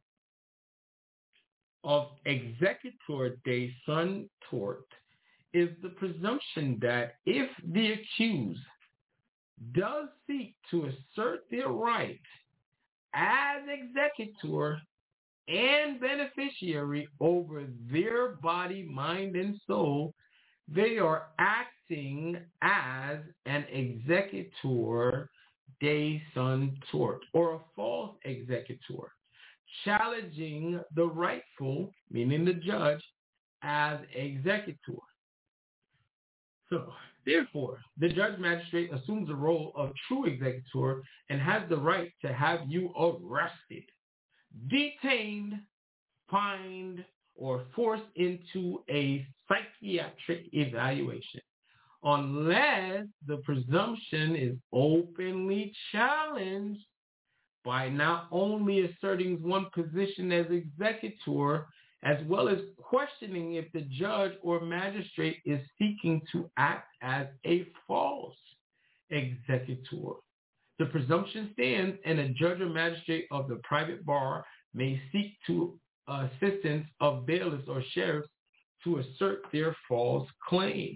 Speaker 12: of executor de sun tort is the presumption that if the accused does seek to assert their right as executor and beneficiary over their body, mind, and soul, they are acting as an executor de sun tort, or a false executor, challenging the rightful, meaning the judge, as executor. So, therefore, the judge magistrate assumes the role of true executor and has the right to have you arrested, detained, fined, or forced into a psychiatric evaluation, unless the presumption is openly challenged by not only asserting one position as executor, as well as questioning if the judge or magistrate is seeking to act as a false executor. The presumption stands, and a judge or magistrate of the private bar may seek to assistance of bailiffs or sheriffs to assert their false claim.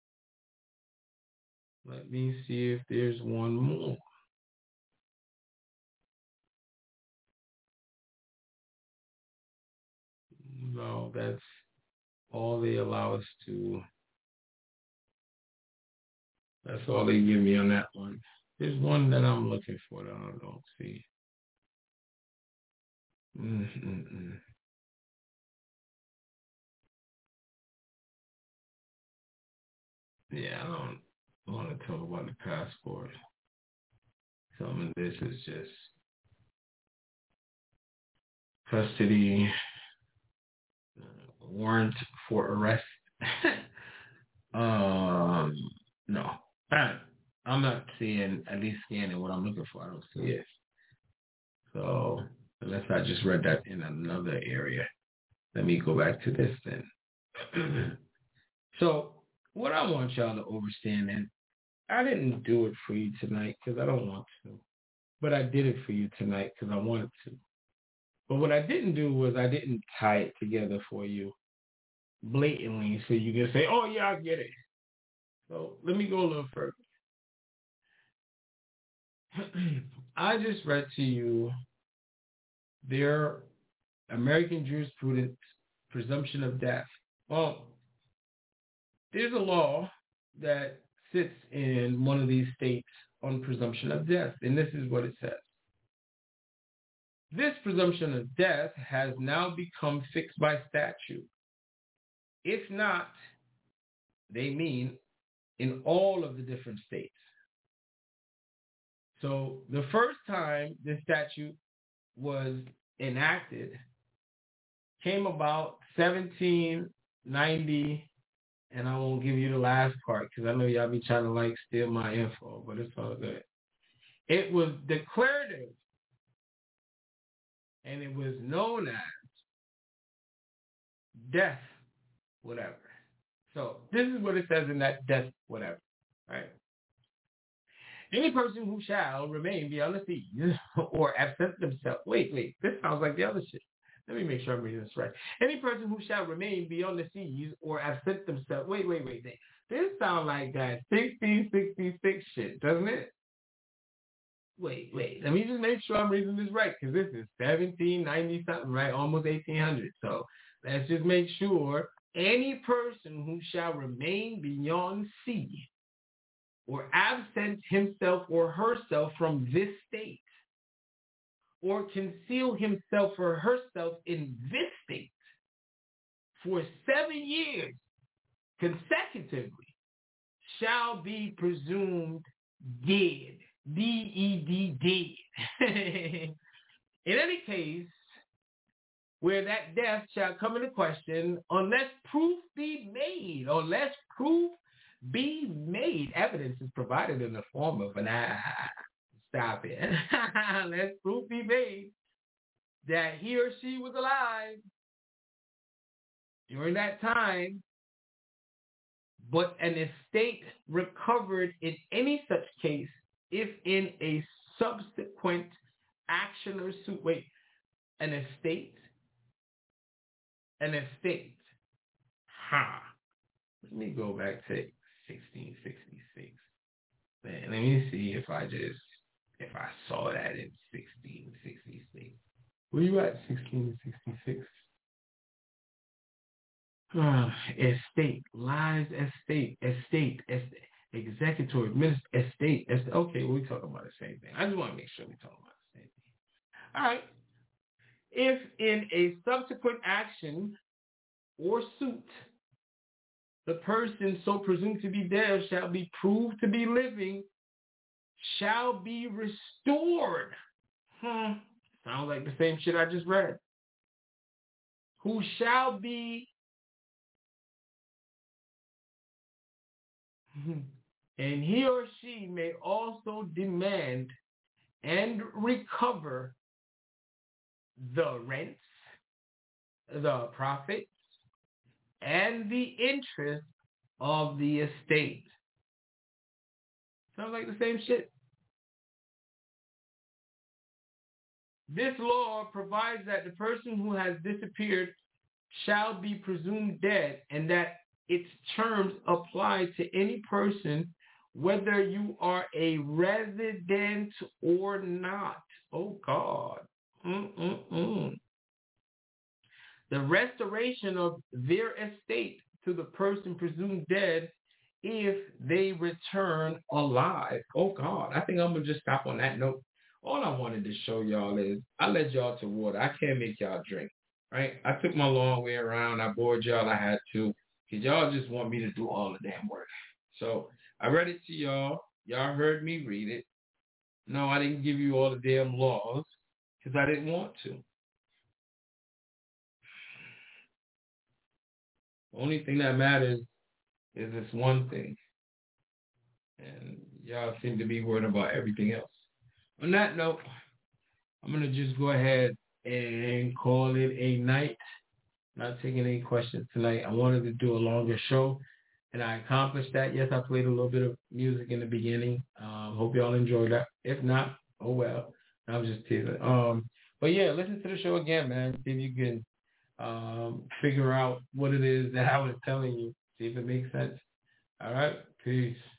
Speaker 12: Let me see if there's one more. No, that's all they allow us to. That's all they give me on that one. There's one that I'm looking for that I don't see. Yeah, I don't want to talk about the passport. Some of this is just custody, warrant for arrest. No, I'm not seeing, at least scanning what I'm looking for. I don't see it. So unless I just read that in another area, let me go back to this then. So what I want y'all to understand, and I didn't do it for you tonight because I don't want to, but I did it for you tonight because I wanted to. But what I didn't do was I didn't tie it together for you blatantly so you can say, oh yeah, I get it. So let me go a little further. I just read to you their American jurisprudence presumption of death. Well, there's a law that sits in one of these states on presumption of death, and this is what it says. This presumption of death has now become fixed by statute. If not, they mean in all of the different states. So the first time this statute was enacted came about 1790, and I won't give you the last part because I know y'all be trying to steal my info, but it's all good. It was declarative, and it was known as death, whatever. So this is what it says in that death, whatever, right? Any person who shall remain beyond the seas or absent themselves. Wait, this sounds like the other shit. Let me make sure I'm reading this right. Any person who shall remain beyond the seas or absent themselves. Wait. This sounds like that 1666 shit, doesn't it? Wait. Let me just make sure I'm reading this right, because this is 1790 something, right? Almost 1800. So let's just make sure. Any person who shall remain beyond sea or absent himself or herself from this state, or conceal himself or herself in this state for 7 years consecutively, shall be presumed
Speaker 13: dead. D-E-D, dead. In any case, where that death shall come into question, unless proof be made, evidence is provided in the form of stop it. Unless proof be made that he or she was alive during that time, but an estate recovered in any such case if in a subsequent action or suit. Wait, an estate? Let me go back to 1666. Man, let me see if I saw that in 1666. Where you at, 1666? Estate, lives, estate, executor, minister, estate. Okay, we're talking about the same thing. I just want to make sure we're talking about the same thing. All right. If in a subsequent action or suit, the person so presumed to be dead shall be proved to be living, shall be restored. Sounds like the same shit I just read. Who shall be and he or she may also demand and recover the rents, the profits, and the interest of the estate. Sounds like the same shit. This law provides that the person who has disappeared shall be presumed dead, and that its terms apply to any person, whether you are a resident or not. Oh, God. The restoration of their estate to the person presumed dead if they return alive. Oh, God. I think I'm going to just stop on that note. All I wanted to show y'all is I led y'all to water. I can't make y'all drink, right? I took my long way around. I bored y'all. I had to. Because y'all just want me to do all the damn work. So I read it to y'all. Y'all heard me read it. No, I didn't give you all the damn laws because I didn't want to. The only thing that matters is this one thing. And y'all seem to be worried about everything else. On that note, I'm going to just go ahead and call it a night. Not taking any questions tonight. I wanted to do a longer show, and I accomplished that. Yes, I played a little bit of music in the beginning. Hope y'all enjoyed that. If not, oh well. I'm just teasing. But yeah, listen to the show again, man. See if you can figure out what it is that I was telling you. See if it makes sense. All right. Peace.